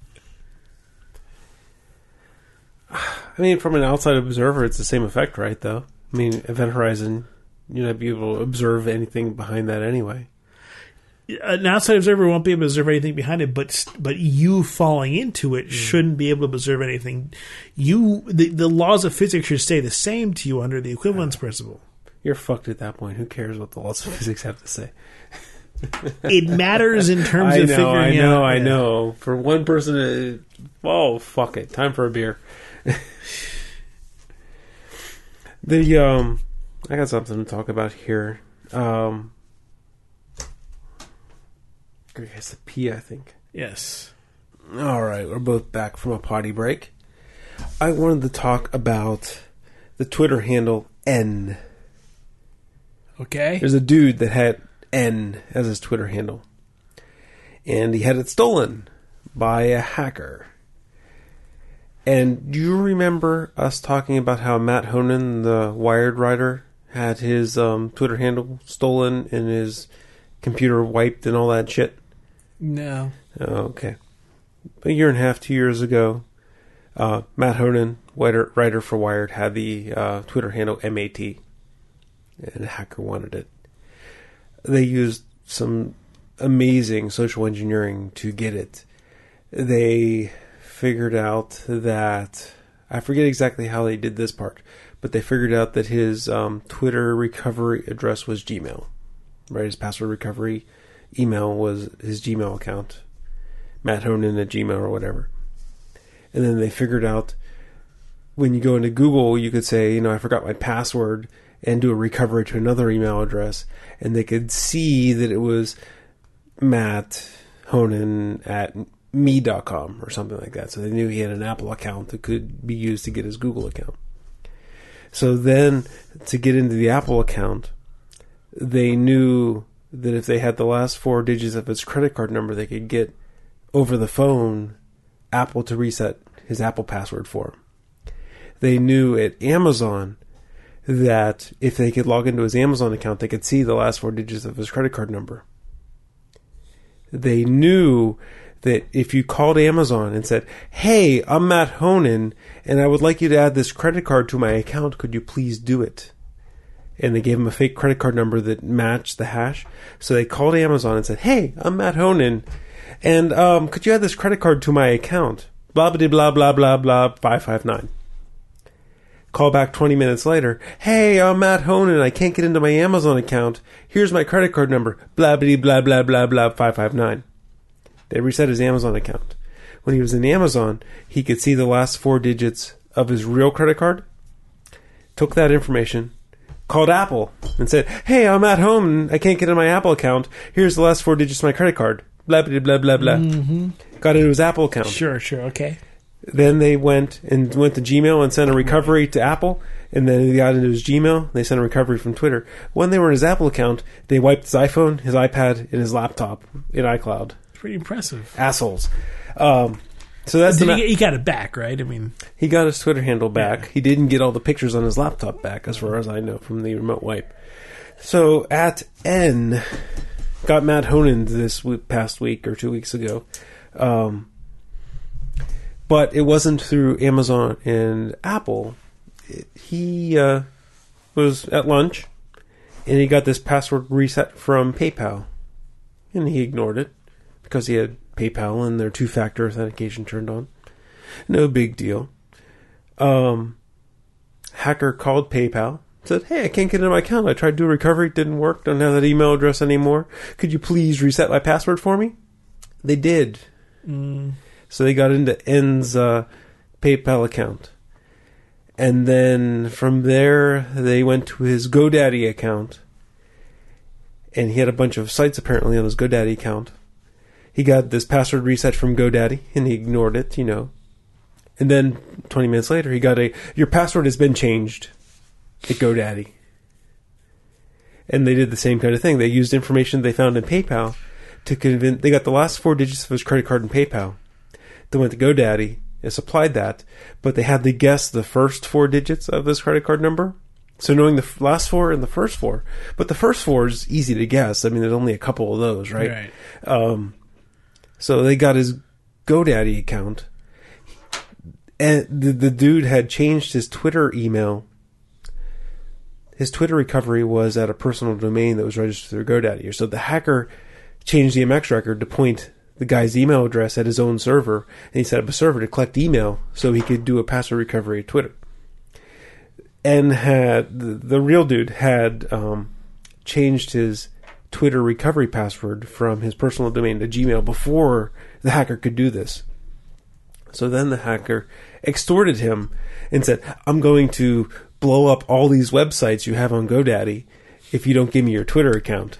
I mean, from an outside observer, it's the same effect, right, though? I mean, event horizon, you're not be able to observe anything behind that anyway. An outside observer won't be able to observe anything behind it, but but you falling into it mm. shouldn't be able to observe anything. You the, the laws of physics should stay the same to you under the equivalence uh, principle. You're fucked at that point. Who cares what the laws of physics have to say? It matters in terms I of know, figuring I know, out. I yeah. know. For one person, to, oh fuck it, time for a beer. the um, I got something to talk about here. Um, I guess the P, I think. Yes. All right, we're both back from a potty break. I wanted to talk about the Twitter handle N. Okay. There's a dude that had N as his Twitter handle, and he had it stolen by a hacker. And do you remember us talking about how Matt Honan, the Wired writer, had his um, Twitter handle stolen and his computer wiped and all that shit? No. Oh, okay. A year and a half, two years ago, uh, Matt Honan, writer, writer for Wired, had the uh, Twitter handle M A T, and a hacker wanted it. They used some amazing social engineering to get it. They figured out that, I forget exactly how they did this part, but they figured out that his um, Twitter recovery address was Gmail. Right, his password recovery email was his Gmail account, Matt Honan at Gmail or whatever. And then they figured out when you go into Google, you could say, you know, I forgot my password, and do a recovery to another email address, and they could see that it was Matt Honan at me dot com or something like that. So they knew he had an Apple account that could be used to get his Google account. So then, to get into the Apple account, they knew that if they had the last four digits of his credit card number, they could get over the phone Apple to reset his Apple password for him. They knew at Amazon that if they could log into his Amazon account, they could see the last four digits of his credit card number. They knew that if you called Amazon and said, hey, I'm Matt Honan, and I would like you to add this credit card to my account, could you please do it? And they gave him a fake credit card number that matched the hash. So they called Amazon and said, hey, I'm Matt Honan, and um, could you add this credit card to my account? Blah, blah, blah, blah, blah, blah, five five nine. Call back twenty minutes later. Hey, I'm Matt Honan. I can't get into my Amazon account. Here's my credit card number. Blah, blah, blah, blah, blah, blah, five five nine. They reset his Amazon account. When he was in Amazon, he could see the last four digits of his real credit card, took that information, called Apple, and said, hey, I'm at home. I can't get in my Apple account. Here's the last four digits of my credit card. Blah, blah, blah, blah, blah. Mm-hmm. Got into his Apple account. Sure, sure, okay. Then they went and went to Gmail and sent a recovery to Apple, and then he got into his Gmail. They sent a recovery from Twitter. When they were in his Apple account, they wiped his iPhone, his iPad, and his laptop in iCloud. Pretty impressive. Assholes. Um, so that's Did the he, he got it back, right? I mean, he got his Twitter handle back. Yeah. He didn't get all the pictures on his laptop back, as far as I know, from the remote wipe. So at N, got Matt Honan this w- past week or two weeks ago. Um, but it wasn't through Amazon and Apple. It, he uh, was at lunch, and he got this password reset from PayPal. And he ignored it because he had PayPal and their two-factor authentication turned on. No big deal. Um, hacker called PayPal. Said, hey, I can't get into my account. I tried to do a recovery. It didn't work. Don't have that email address anymore. Could you please reset my password for me? They did. Mm. So they got into N's uh, PayPal account. And then from there, they went to his GoDaddy account. And he had a bunch of sites apparently on his GoDaddy account. He got this password reset from GoDaddy, and he ignored it, you know. And then twenty minutes later, he got a, your password has been changed at GoDaddy. And they did the same kind of thing. They used information they found in PayPal to convince, they got the last four digits of his credit card in PayPal. They went to GoDaddy and supplied that, but they had to guess the first four digits of his credit card number. So knowing the last four and the first four. But the first four is easy to guess. I mean, there's only a couple of those, right? Right. Um, so they got his GoDaddy account. And the, the dude had changed his Twitter email. His Twitter recovery was at a personal domain that was registered through GoDaddy. So the hacker changed the M X record to point the guy's email address at his own server. And he set up a server to collect email so he could do a password recovery at Twitter. And had the, the real dude had um, changed his Twitter recovery password from his personal domain to Gmail before the hacker could do this. So then the hacker extorted him and said, I'm going to blow up all these websites you have on GoDaddy if you don't give me your Twitter account.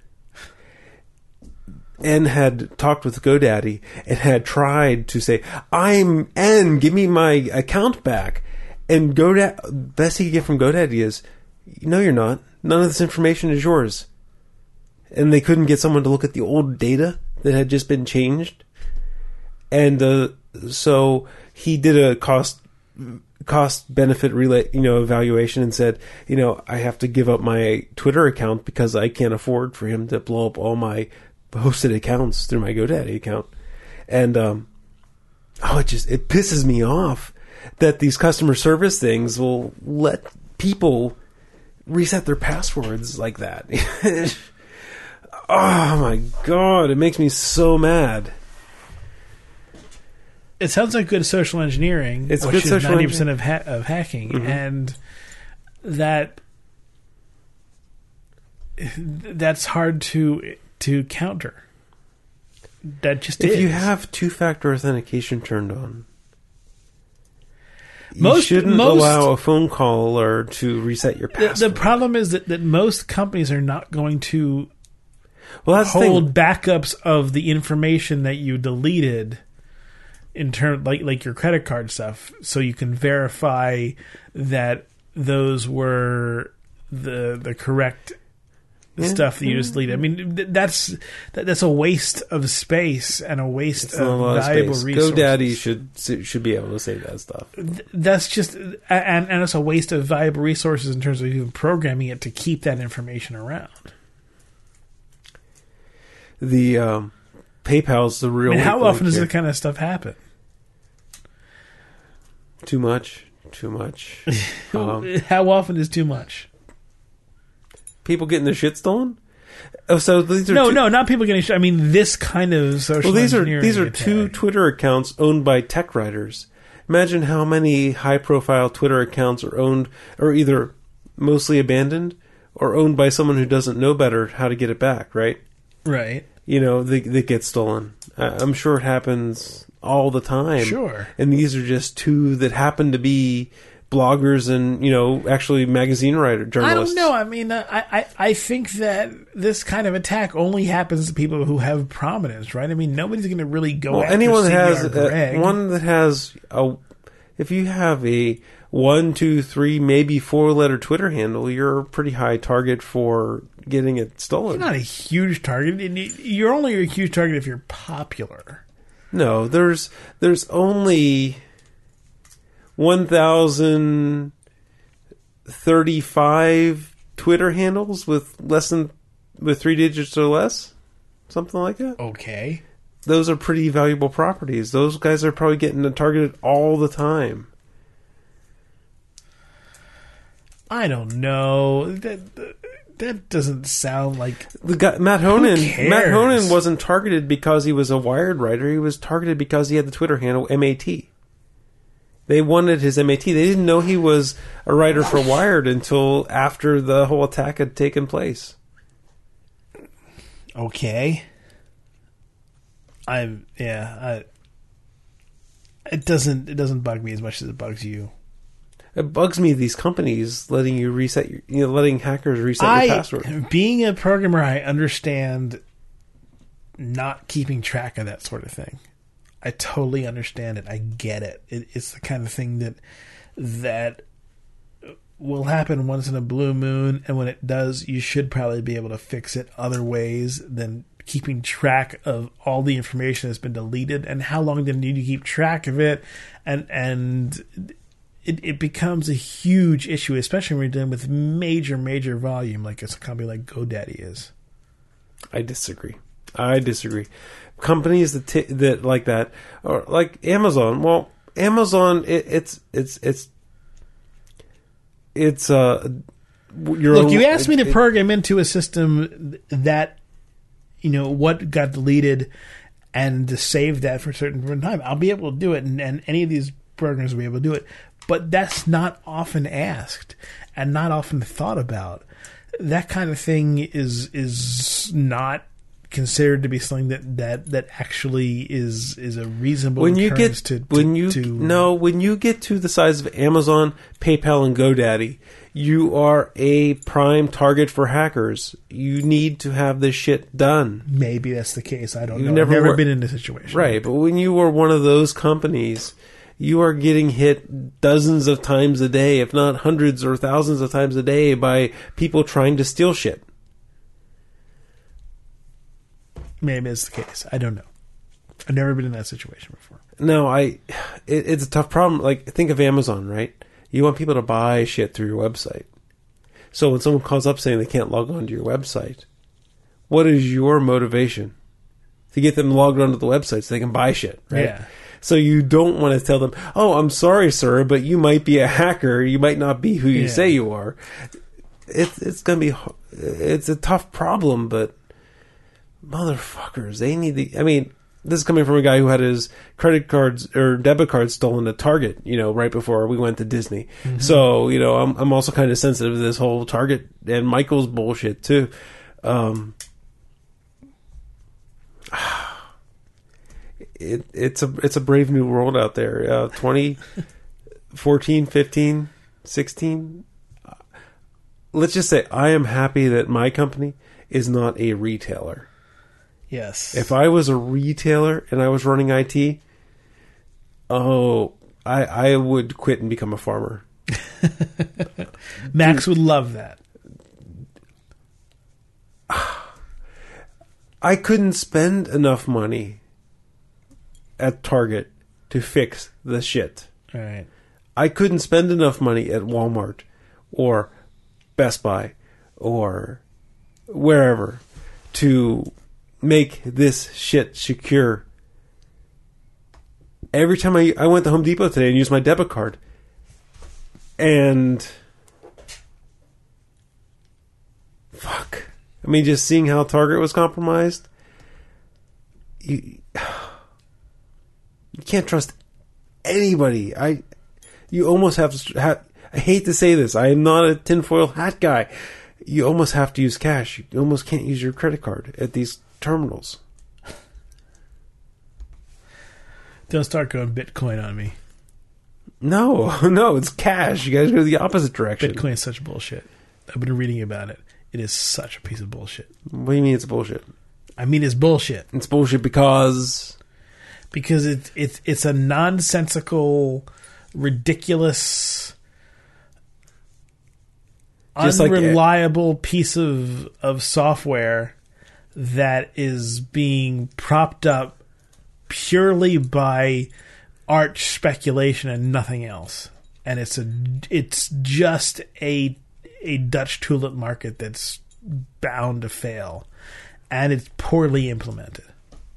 N had talked with GoDaddy and had tried to say, I'm N, give me my account back. And GoDaddy, best he could get from GoDaddy is, no, you're not. None of this information is yours. And they couldn't get someone to look at the old data that had just been changed. And uh, so he did a cost cost benefit relay, you know, evaluation and said, you know, I have to give up my Twitter account because I can't afford for him to blow up all my hosted accounts through my GoDaddy account. And um, oh, it just it pisses me off that these customer service things will let people reset their passwords like that. Oh my god, it makes me so mad. It sounds like good social engineering, it's which good is social ninety percent of, ha- of hacking, mm-hmm. and that that's hard to to counter. That just if is. you have two-factor authentication turned on, most, you shouldn't most, allow a phone caller to reset your password. The, the problem is that, that most companies are not going to well, that's hold the backups of the information that you deleted in term like like your credit card stuff, so you can verify that those were the the correct yeah. stuff that you just deleted. I mean, that's that, that's a waste of space and a waste it's of a valuable of resources. GoDaddy should should be able to save that stuff. That's just and and it's a waste of valuable resources in terms of even programming it to keep that information around. The um, PayPal's the real. I mean, how often does here. that kind of stuff happen? Too much. Too much. um, how often is too much? People getting their shit stolen. Oh, so these are no, two, no, not people getting. Sh- I mean, this kind of social. Well, these are engineering these are attack. two Twitter accounts owned by tech writers. Imagine how many high-profile Twitter accounts are owned, or either mostly abandoned, or owned by someone who doesn't know better how to get it back. Right. Right. You know, they they get stolen. Uh, I'm sure it happens all the time. Sure. And these are just two that happen to be bloggers and, you know, actually magazine writer journalists. I don't know. I mean, uh, I, I I think that this kind of attack only happens to people who have prominence, right? I mean, nobody's going to really go well, after anyone that has C D R Greg. a, one that has a. If you have a one, two, three, maybe four letter Twitter handle, you're a pretty high target for getting it stolen. You're not a huge target. You're only a huge target if you're popular. No, there's there's only one thousand thirty-five Twitter handles with less than with three digits or less, something like that. Okay. Those are pretty valuable properties. Those guys are probably getting targeted all the time. I don't know. That that, that doesn't sound like the guy Matt Honan. Who cares? Matt Honan wasn't targeted because he was a Wired writer. He was targeted because he had the Twitter handle M A T. They wanted his M A T. They didn't know he was a writer for Wired until after the whole attack had taken place. Okay. I'm yeah. I, it doesn't it doesn't bug me as much as it bugs you. It bugs me these companies letting you reset your, you know, letting hackers reset I, your password. Being a programmer, I understand not keeping track of that sort of thing. I totally understand it. I get it. it. It's the kind of thing that that will happen once in a blue moon, and when it does, you should probably be able to fix it other ways than keeping track of all the information that's been deleted and how long do you need to keep track of it, and and it, it becomes a huge issue, especially when you're dealing with major, major volume like a company like GoDaddy is. I disagree. I disagree. Companies that t- that like that, or like Amazon. Well, Amazon, it, it's it's it's it's uh. You're Look, you asked it, me to it, program into a system that, you know, what got deleted, and to save that for a certain time. I'll be able to do it, and, and any of these programs will be able to do it. But that's not often asked and not often thought about. That kind of thing is is not considered to be something that, that, that actually is is a reasonable when you get to, to when you to, no when you get to the size of Amazon, PayPal, and GoDaddy, you are a prime target for hackers. You need to have this shit done. Maybe that's the case. I don't You've know. never I've never wor- been in a situation right. But when you are one of those companies, you are getting hit dozens of times a day, if not hundreds or thousands of times a day, by people trying to steal shit. Maybe it's the case. I don't know. I've never been in that situation before. No, I. It, it's a tough problem. Like, think of Amazon, right? You want people to buy shit through your website. So when someone calls up saying they can't log on to your website, what is your motivation? To get them logged onto the website so they can buy shit, right? Yeah. So you don't want to tell them, oh, I'm sorry, sir, but you might be a hacker. You might not be who you Yeah. say you are. It's it's going to be, it's a tough problem, but motherfuckers, they need the, I mean, this is coming from a guy who had his credit cards or debit cards stolen at Target, you know, right before we went to Disney. Mm-hmm. So, you know, I'm I'm also kind of sensitive to this whole Target and Michael's bullshit too. Um, it it's a it's a brave new world out there. Uh, twenty fourteen, fifteen, sixteen Let's just say I am happy that my company is not a retailer. Yes. If I was a retailer and I was running I T, oh, I I would quit and become a farmer. Max would love that. I couldn't spend enough money at Target to fix the shit. All right. I couldn't spend enough money at Walmart or Best Buy or wherever to make this shit secure. Every time I, I went to Home Depot today and used my debit card, and fuck, I mean, just seeing how Target was compromised, you you can't trust anybody. I you almost have to have, I hate to say this, I am not a tinfoil hat guy. You almost have to use cash. You almost can't use your credit card at these terminals. Don't start going Bitcoin on me. No, no, it's cash. You guys go the opposite direction. Bitcoin is such bullshit. I've been reading about it. It is such a piece of bullshit. What do you mean it's bullshit? I mean, it's bullshit. It's bullshit because... Because it, it, it's a nonsensical, ridiculous, Just unreliable like, piece of of software that is being propped up purely by arch speculation and nothing else. And it's a it's just a a Dutch tulip market that's bound to fail, and it's poorly implemented.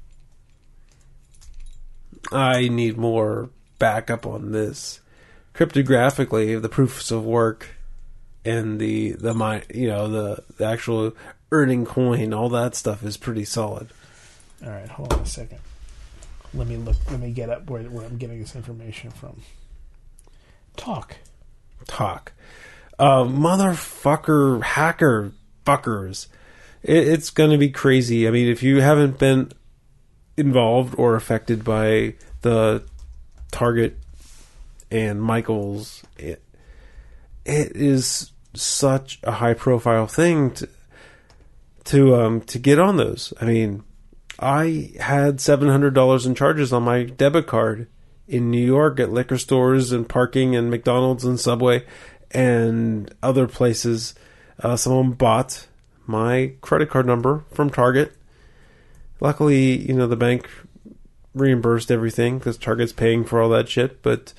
I need more backup on this. Cryptographically, the proofs of work and the the mi- you know the, the actual earning coin, all that stuff is pretty solid. All right, hold on a second. Let me look. Let me get up where, where I'm getting this information from. Talk. Talk. Uh, motherfucker, hacker fuckers. It, it's going to be crazy. I mean, if you haven't been involved or affected by the Target and Michaels, it, it is such a high profile thing to to um to get on those. I mean, I had seven hundred dollars in charges on my debit card in New York at liquor stores and parking and McDonald's and Subway and other places. Uh, someone bought my credit card number from Target. Luckily, you know, the bank reimbursed everything because Target's paying for all that shit, but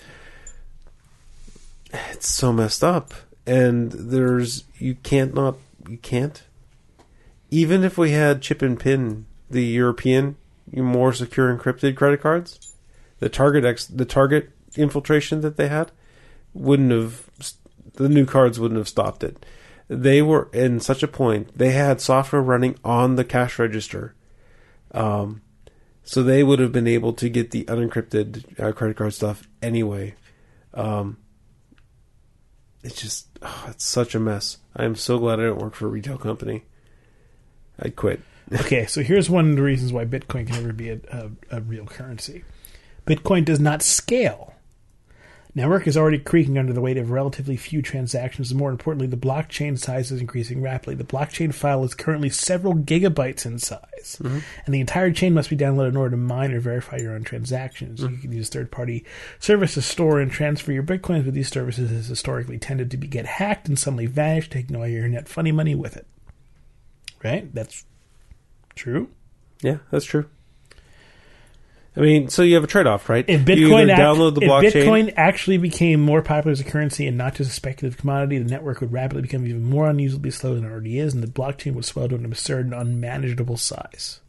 it's so messed up. And there's, you can't not, you can't. Even if we had chip and pin, the European, more secure encrypted credit cards, the Target X, the Target infiltration that they had wouldn't have, the new cards wouldn't have stopped it. They were in such a point, they had software running on the cash register. Um, so they would have been able to get the unencrypted uh, credit card stuff anyway. Um, it's just, oh, it's such a mess. I am so glad I don't work for a retail company. I'd quit. Okay, so here's one of the reasons why Bitcoin can never be a, a, a real currency. Bitcoin does not scale. Network is already creaking under the weight of relatively few transactions, and more importantly, the blockchain size is increasing rapidly. The blockchain file is currently several gigabytes in size, mm-hmm. and the entire chain must be downloaded in order to mine or verify your own transactions. Mm-hmm. You can use third-party services to store and transfer your Bitcoins, but these services have historically tended to be, get hacked and suddenly vanish, taking all your net funny money with it. Right? That's true? Yeah, that's true. I mean, so you have a trade-off, right? If Bitcoin, act, download the blockchain. If Bitcoin actually became more popular as a currency and not just a speculative commodity, the network would rapidly become even more unusably slow than it already is, and the blockchain would swell to an absurd and unmanageable size.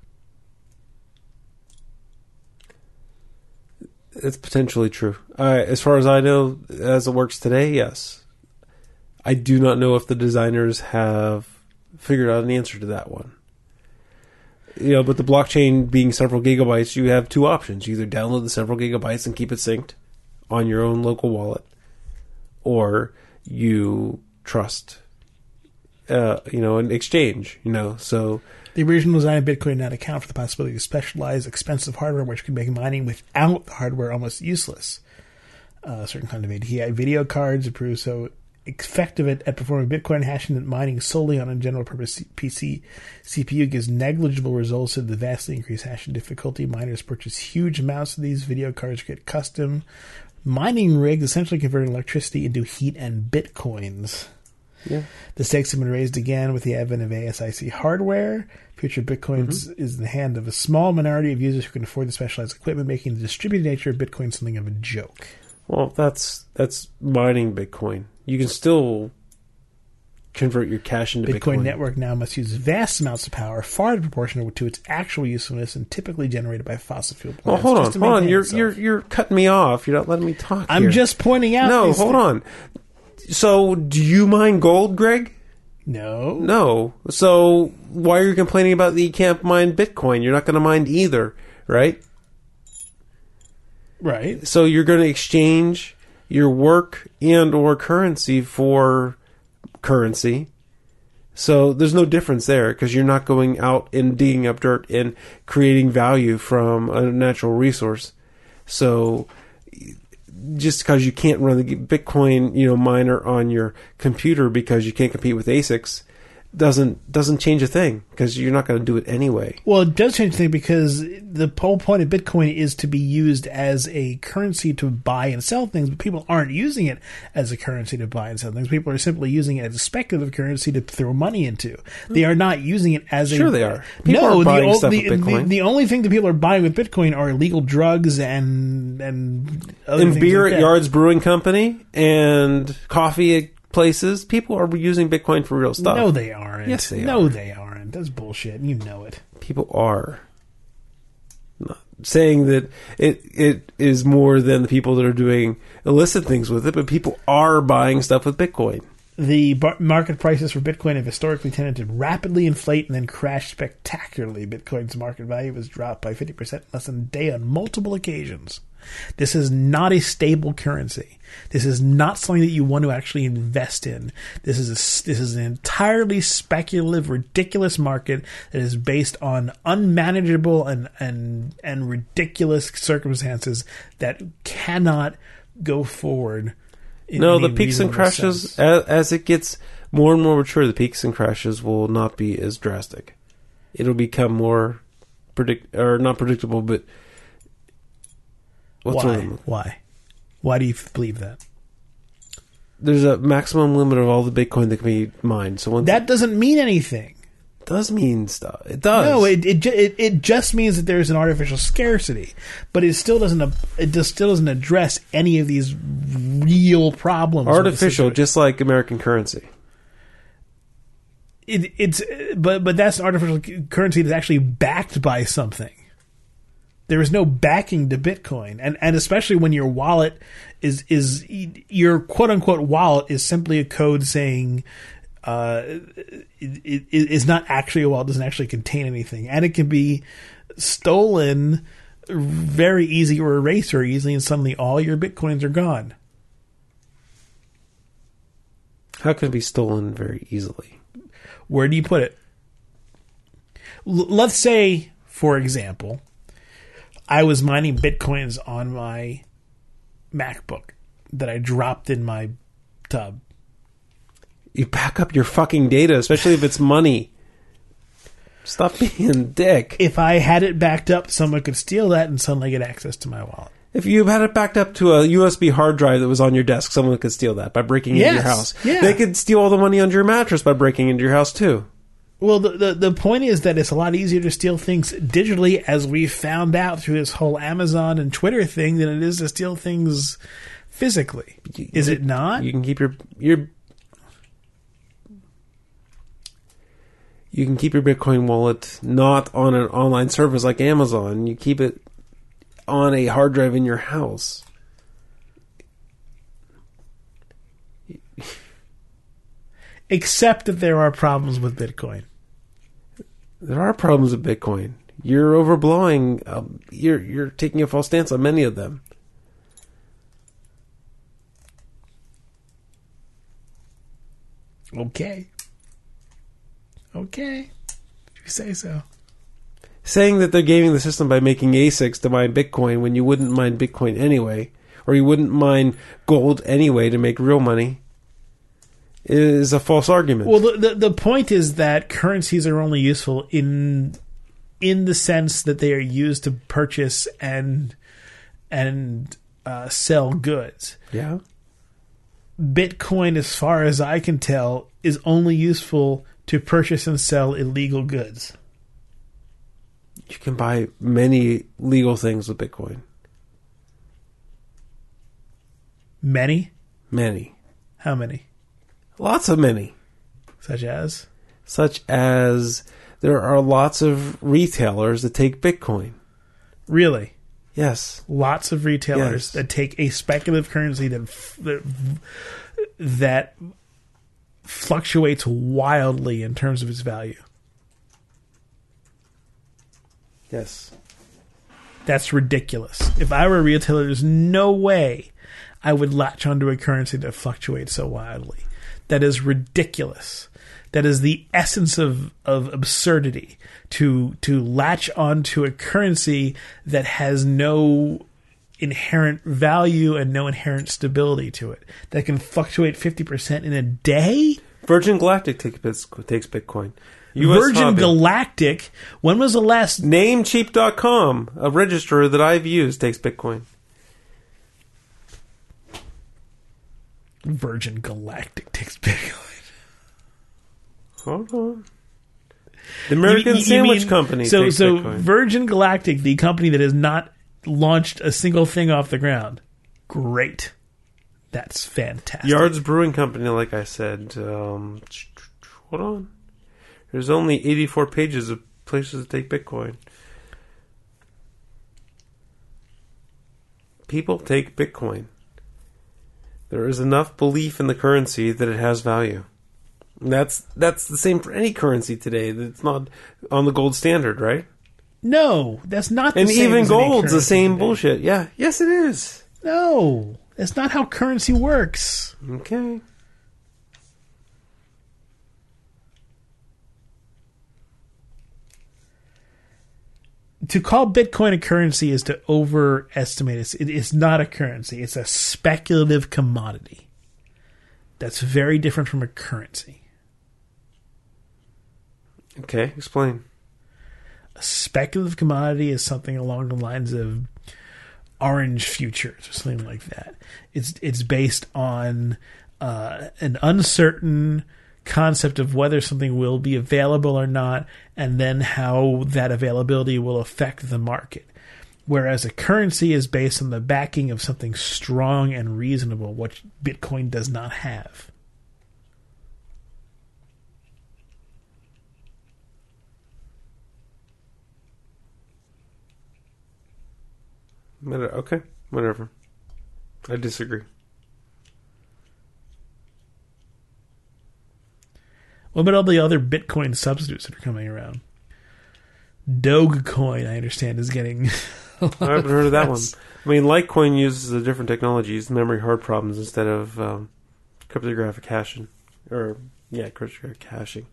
It's potentially true. Uh, as far as I know, as it works today, yes. I do not know if the designers have figured out an answer to that one. You know, but the blockchain being several gigabytes, you have two options. You either download the several gigabytes and keep it synced on your own local wallet, or you trust, uh, you know, an exchange, you know, so... The original design of Bitcoin did not account for the possibility of specialized, expensive hardware, which could make mining without the hardware almost useless. Uh, certain kind of video cards approved so effective at, at performing Bitcoin hashing that mining solely on a general purpose P C C P U gives negligible results in the vastly increased hashing difficulty. Miners purchase huge amounts of these video cards, get custom mining rigs, essentially converting electricity into heat and Bitcoins. Yeah. The stakes have been raised again with the advent of A S I C hardware. Future Bitcoins mm-hmm. is in the hand of a small minority of users who can afford the specialized equipment, making the distributed nature of Bitcoin something of a joke. Well, that's that's mining Bitcoin. You can still convert your cash into Bitcoin. Bitcoin network now must use vast amounts of power, far proportional to its actual usefulness, and typically generated by fossil fuel plants. Well, hold on, hold on. You're itself. you're you're cutting me off. You're not letting me talk. I'm here. just pointing out. No, hold things. on. So, do you mine gold, Greg? No. No. So, why are you complaining about that you can't mine Bitcoin? You're not going to mine either, right? Right. So, you're going to exchange your work and or currency for currency. So, there's no difference there because you're not going out and digging up dirt and creating value from a natural resource. So, just because you can't run the Bitcoin, you know, miner on your computer because you can't compete with A S I Cs doesn't doesn't change a thing because you're not going to do it anyway. Well, it does change a thing because the whole point of Bitcoin is to be used as a currency to buy and sell things, but people aren't using it as a currency to buy and sell things. People are simply using it as a speculative currency to throw money into. They are not using it as sure a... Sure they are. People no, are buying the, stuff the, with Bitcoin. The, the only thing that people are buying with Bitcoin are illegal drugs and... And, other and things beer like at that. Yards Brewing Company and coffee at places, people are using Bitcoin for real stuff. No, they aren't. Yes, they no, are. they aren't. That's bullshit. You know it. People are. Not saying that it it is more than the people that are doing illicit things with it, but people are buying stuff with Bitcoin. The bar- market prices for Bitcoin have historically tended to rapidly inflate and then crash spectacularly. Bitcoin's market value has dropped by fifty percent in less than a day on multiple occasions. This is not a stable currency. This is not something that you want to actually invest in. This is a, this is an entirely speculative, ridiculous market that is based on unmanageable and and and ridiculous circumstances that cannot go forward. In No, any the peaks and reasonable crashes, sense. as, as it gets more and more mature, the peaks and crashes will not be as drastic. It'll become more predict or not predictable, but what's Why? wrong? Why? Why do you f- believe that? There's a maximum limit of all the Bitcoin that can be mined. So once That doesn't mean anything. it does mean stuff. It does. No, it it, ju- it it just means that there's an artificial scarcity, but it still doesn't a- it just still doesn't address any of these real problems. with the artificial, situation. just like American currency. It, it's but but that's an artificial c- currency that's actually backed by something. There is no backing to Bitcoin, and and especially when your wallet is is your quote unquote wallet is simply a code saying. Uh, it, it, it is not actually a wallet. It doesn't actually contain anything, and it can be stolen very easy or erased very easily, and suddenly all your bitcoins are gone. How can it be stolen very easily? Where do you put it? L- let's say, for example, I was mining bitcoins on my MacBook that I dropped in my tub. You back up your fucking data, especially if it's money. Stop being a dick. If I had it backed up, someone could steal that and suddenly get access to my wallet. If you had it backed up to a U S B hard drive that was on your desk, someone could steal that by breaking into your Yes, house. yeah. They could steal all the money under your mattress by breaking into your house, too. Well, the, the the point is that it's a lot easier to steal things digitally, as we found out through this whole Amazon and Twitter thing, than it is to steal things physically. Is it not? You can keep your your you can keep your Bitcoin wallet not on an online service like Amazon. You keep it on a hard drive in your house. Except that there are problems with Bitcoin. There are problems with Bitcoin. You're overblowing. Um, you're you're taking a false stance on many of them. Okay. Okay. If you say so. Saying that they're gaming the system by making A SICs to mine Bitcoin when you wouldn't mine Bitcoin anyway, or you wouldn't mine gold anyway to make real money, is a false argument. Well, the, the the point is that currencies are only useful in in the sense that they are used to purchase and and uh, sell goods. Yeah. Bitcoin, as far as I can tell, is only useful to purchase and sell illegal goods. You can buy many legal things with Bitcoin. Many? Many. How many? Lots of many. Such as? Such as there are lots of retailers that take Bitcoin. Really? Yes. Lots of retailers Yes. that take a speculative currency that that, that fluctuates wildly in terms of its value. Yes. That's ridiculous. If I were a retailer, there's no way I would latch onto a currency that fluctuates so wildly. That is ridiculous. That is the essence of, of absurdity, to to latch onto a currency that has no inherent value and no inherent stability to it, that can fluctuate fifty percent in a day? Virgin Galactic take, takes Bitcoin. U S Virgin Hobby. Galactic? When was the last... Namecheap dot com, a registrar that I've used, takes Bitcoin. Virgin Galactic takes Bitcoin. Hold on. The American You- you Sandwich mean- Company So, takes so Bitcoin. Virgin Galactic, the company that has not launched a single thing off the ground, great. That's fantastic. Yards Brewing Company, like I said. Um, hold on. There's only eighty-four pages of places to take Bitcoin. People take Bitcoin. There is enough belief in the currency that it has value. And that's that's the same for any currency today. It's not on the gold standard, right? No, that's not the and same. And even as any gold's the same today. bullshit. Yeah, yes, it is. No, that's not how currency works. Okay. To call Bitcoin a currency is to overestimate it. It is not a currency. It's a speculative commodity. That's very different from a currency. Okay, explain. A speculative commodity is something along the lines of orange futures or something like that. It's it's based on uh, an uncertain concept of whether something will be available or not, and then how that availability will affect the market. Whereas a currency is based on the backing of something strong and reasonable, which Bitcoin does not have. Okay, whatever. I disagree. What about all the other Bitcoin substitutes that are coming around? Dogecoin, I understand, is getting. I haven't heard of that one. I mean, Litecoin uses a different technology, uses memory hard problems instead of um, cryptographic hashing, or yeah, cryptographic hashing.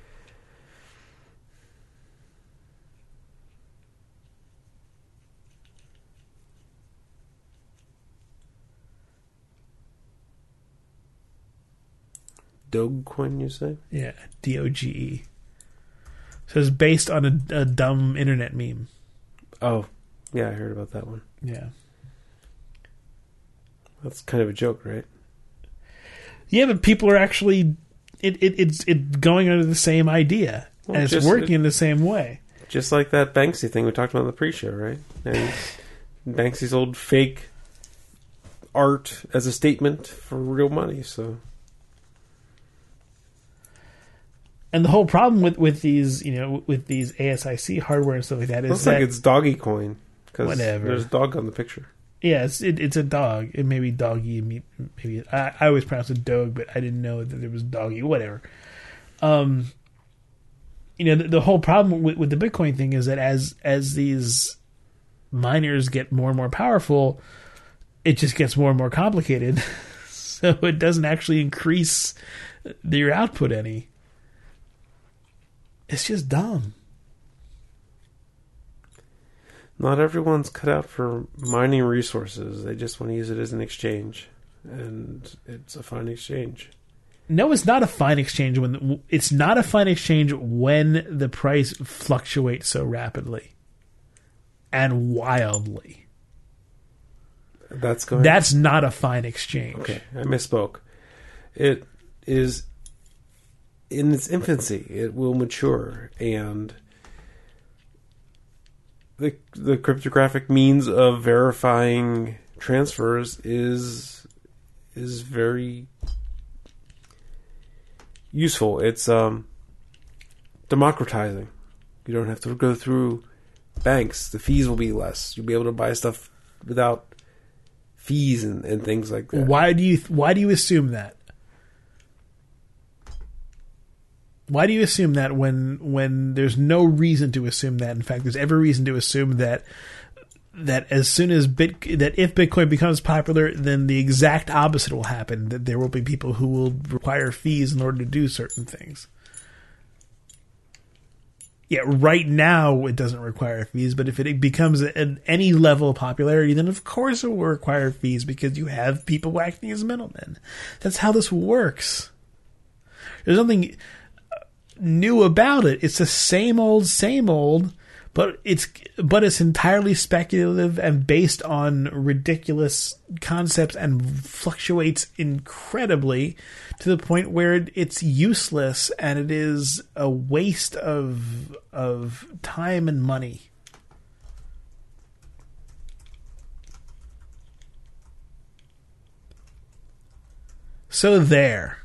Dogecoin, you say? Yeah, D O G E. So it's based on a, a dumb internet meme. Oh, yeah, I heard about that one. Yeah. That's kind of a joke, right? Yeah, but people are actually... It, it It's it going under the same idea. Well, and it's just, working it, in the same way. Just like that Banksy thing we talked about in the pre-show, right? And Banksy's old fake art as a statement for real money, so... And the whole problem with, with these, you know, with these A S I C hardware and stuff like that is looks that... like it's Doggy Coin. Whatever. There's a dog on the picture. Yeah, it's, it, it's a dog. It may be doggy. Maybe I, I always pronounce it dog, but I didn't know that there was doggy. Whatever. Um, you know, the, the whole problem with, with the Bitcoin thing is that as as these miners get more and more powerful, it just gets more and more complicated. So it doesn't actually increase your output any. It's just dumb. Not everyone's cut out for mining resources. They just want to use it as an exchange. And it's a fine exchange. No, it's not a fine exchange when it's not a fine exchange when the price fluctuates so rapidly and wildly. That's going. That's not a fine exchange. Okay, I misspoke. It is in its infancy. It will mature, and the the cryptographic means of verifying transfers is is very useful. It's um, democratizing. You don't have to go through banks. The fees will be less. You'll be able to buy stuff without fees and, and things like that. Why do you Why do you assume that? Why do you assume that when when there's no reason to assume that? In fact, there's every reason to assume that that as soon as Bit that if Bitcoin becomes popular, then the exact opposite will happen. That there will be people who will require fees in order to do certain things. Yeah, right now it doesn't require fees, but if it becomes at any level of popularity, then of course it will require fees because you have people acting as middlemen. That's how this works. There's nothing new about it. It's the same old, same old, but it's but it's entirely speculative and based on ridiculous concepts and fluctuates incredibly to the point where it's useless and it is a waste of of time and money. So there.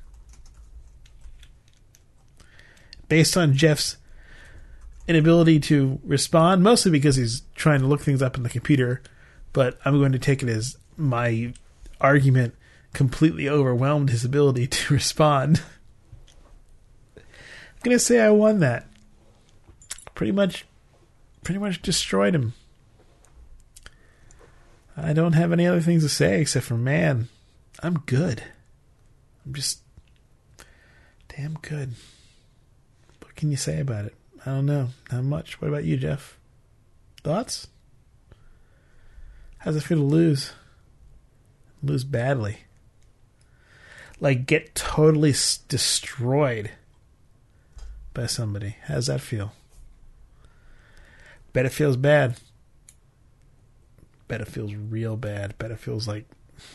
Based on Jeff's inability to respond, mostly because he's trying to look things up in the computer, but I'm going to take it as my argument completely overwhelmed his ability to respond. I'm going to say I won that. Pretty much, pretty much destroyed him. I don't have any other things to say except for, man, I'm good. I'm just damn good. What can you say about it? I don't know. Not much. What about you, Jeff? Thoughts? How's it feel to lose? Lose badly. Like, get totally s- destroyed by somebody. How's that feel? Bet it feels bad. Bet it feels real bad. Bet it feels like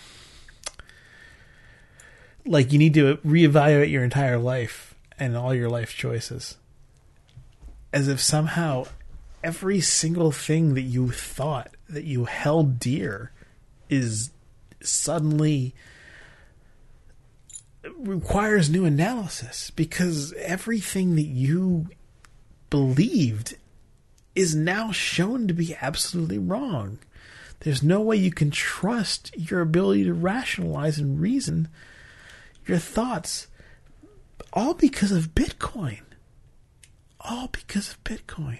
like you need to reevaluate your entire life and all your life choices. As if somehow every single thing that you thought that you held dear is suddenly requires new analysis, because everything that you believed is now shown to be absolutely wrong. There's no way you can trust your ability to rationalize and reason your thoughts, all because of Bitcoin. All because of Bitcoin.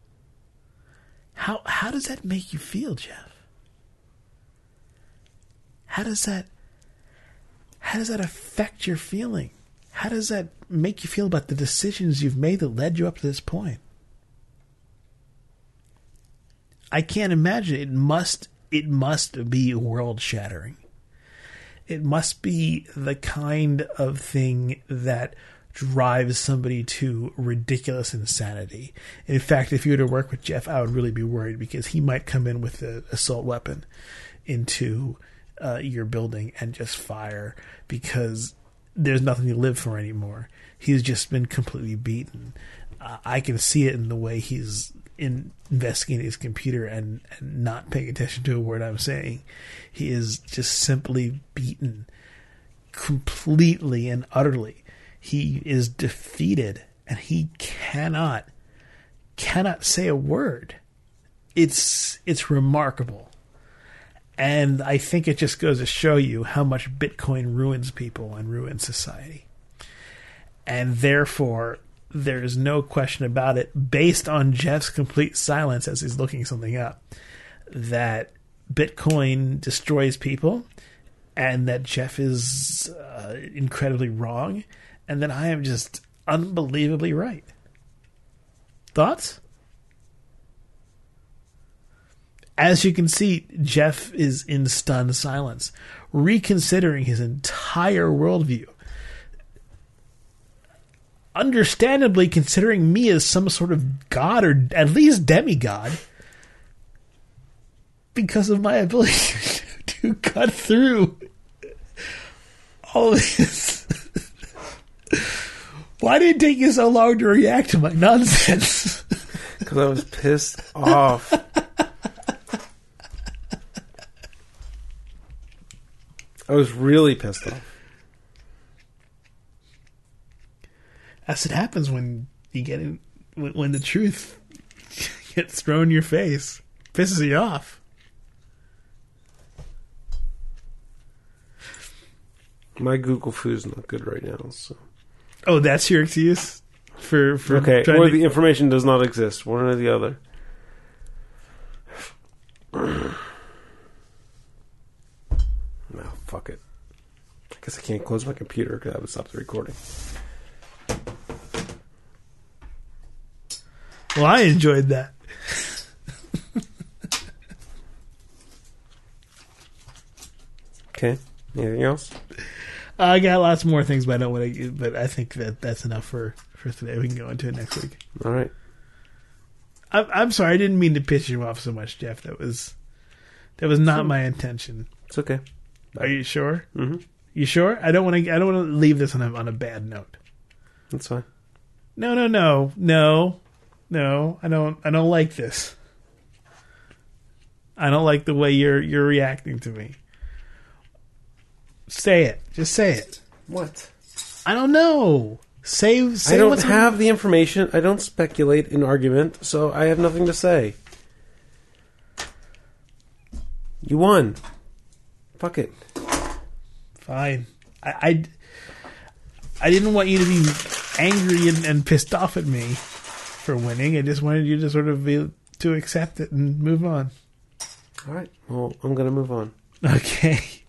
How how does that make you feel, Jeff? How does that how does that affect your feeling? How does that make you feel about the decisions you've made that led you up to this point? I can't imagine. It must it must be world shattering. It must be the kind of thing that drives somebody to ridiculous insanity. In fact, if you were to work with Jeff, I would really be worried, because he might come in with an assault weapon into uh, your building and just fire, because there's nothing to live for anymore. He's just been completely beaten. Uh, I can see it in the way he's in investigating his computer and, and not paying attention to a word I'm saying. He is just simply beaten completely and utterly. He is defeated, and he cannot cannot say a word. It's it's remarkable. And I think it just goes to show you how much Bitcoin ruins people and ruins society. And therefore, there is no question about it, based on Jeff's complete silence as he's looking something up, that Bitcoin destroys people, and that Jeff is uh, incredibly wrong, and that I am just unbelievably right. Thoughts? As you can see, Jeff is in stunned silence, reconsidering his entire worldview. Understandably considering me as some sort of god, or at least demigod, because of my ability to cut through all of this. Why did it take you so long to react to my nonsense? Because I was pissed off. I was really pissed off. That's what happens when you get in, when, when the truth gets thrown in your face. Pisses you off. My Google food's not good right now, so. Oh, that's your excuse for for okay? trying Or to... the information does not exist. One or the other. No, fuck it. I guess I can't close my computer because I would stop the recording. Well, I enjoyed that. Okay. Anything else? Uh, I got lots more things, but I don't want to. But I think that that's enough for, for today. We can go into it next week. All right. I'm I'm sorry. I didn't mean to piss you off so much, Jeff. That was that was not my intention. It's okay. Are you sure? Mm-hmm. You sure? I don't want to. I don't want to leave this on a on a bad note. That's fine. No, no, no, no, no. I don't. I don't like this. I don't like the way you're you're reacting to me. Say it. Just say it. What? I don't know. Say, say I don't what's have the information. I don't speculate in argument, so I have nothing to say. You won. Fuck it. Fine. I, I, I didn't want you to be angry and, and pissed off at me for winning. I just wanted you to sort of be to accept it and move on. All right. Well, I'm going to move on. Okay.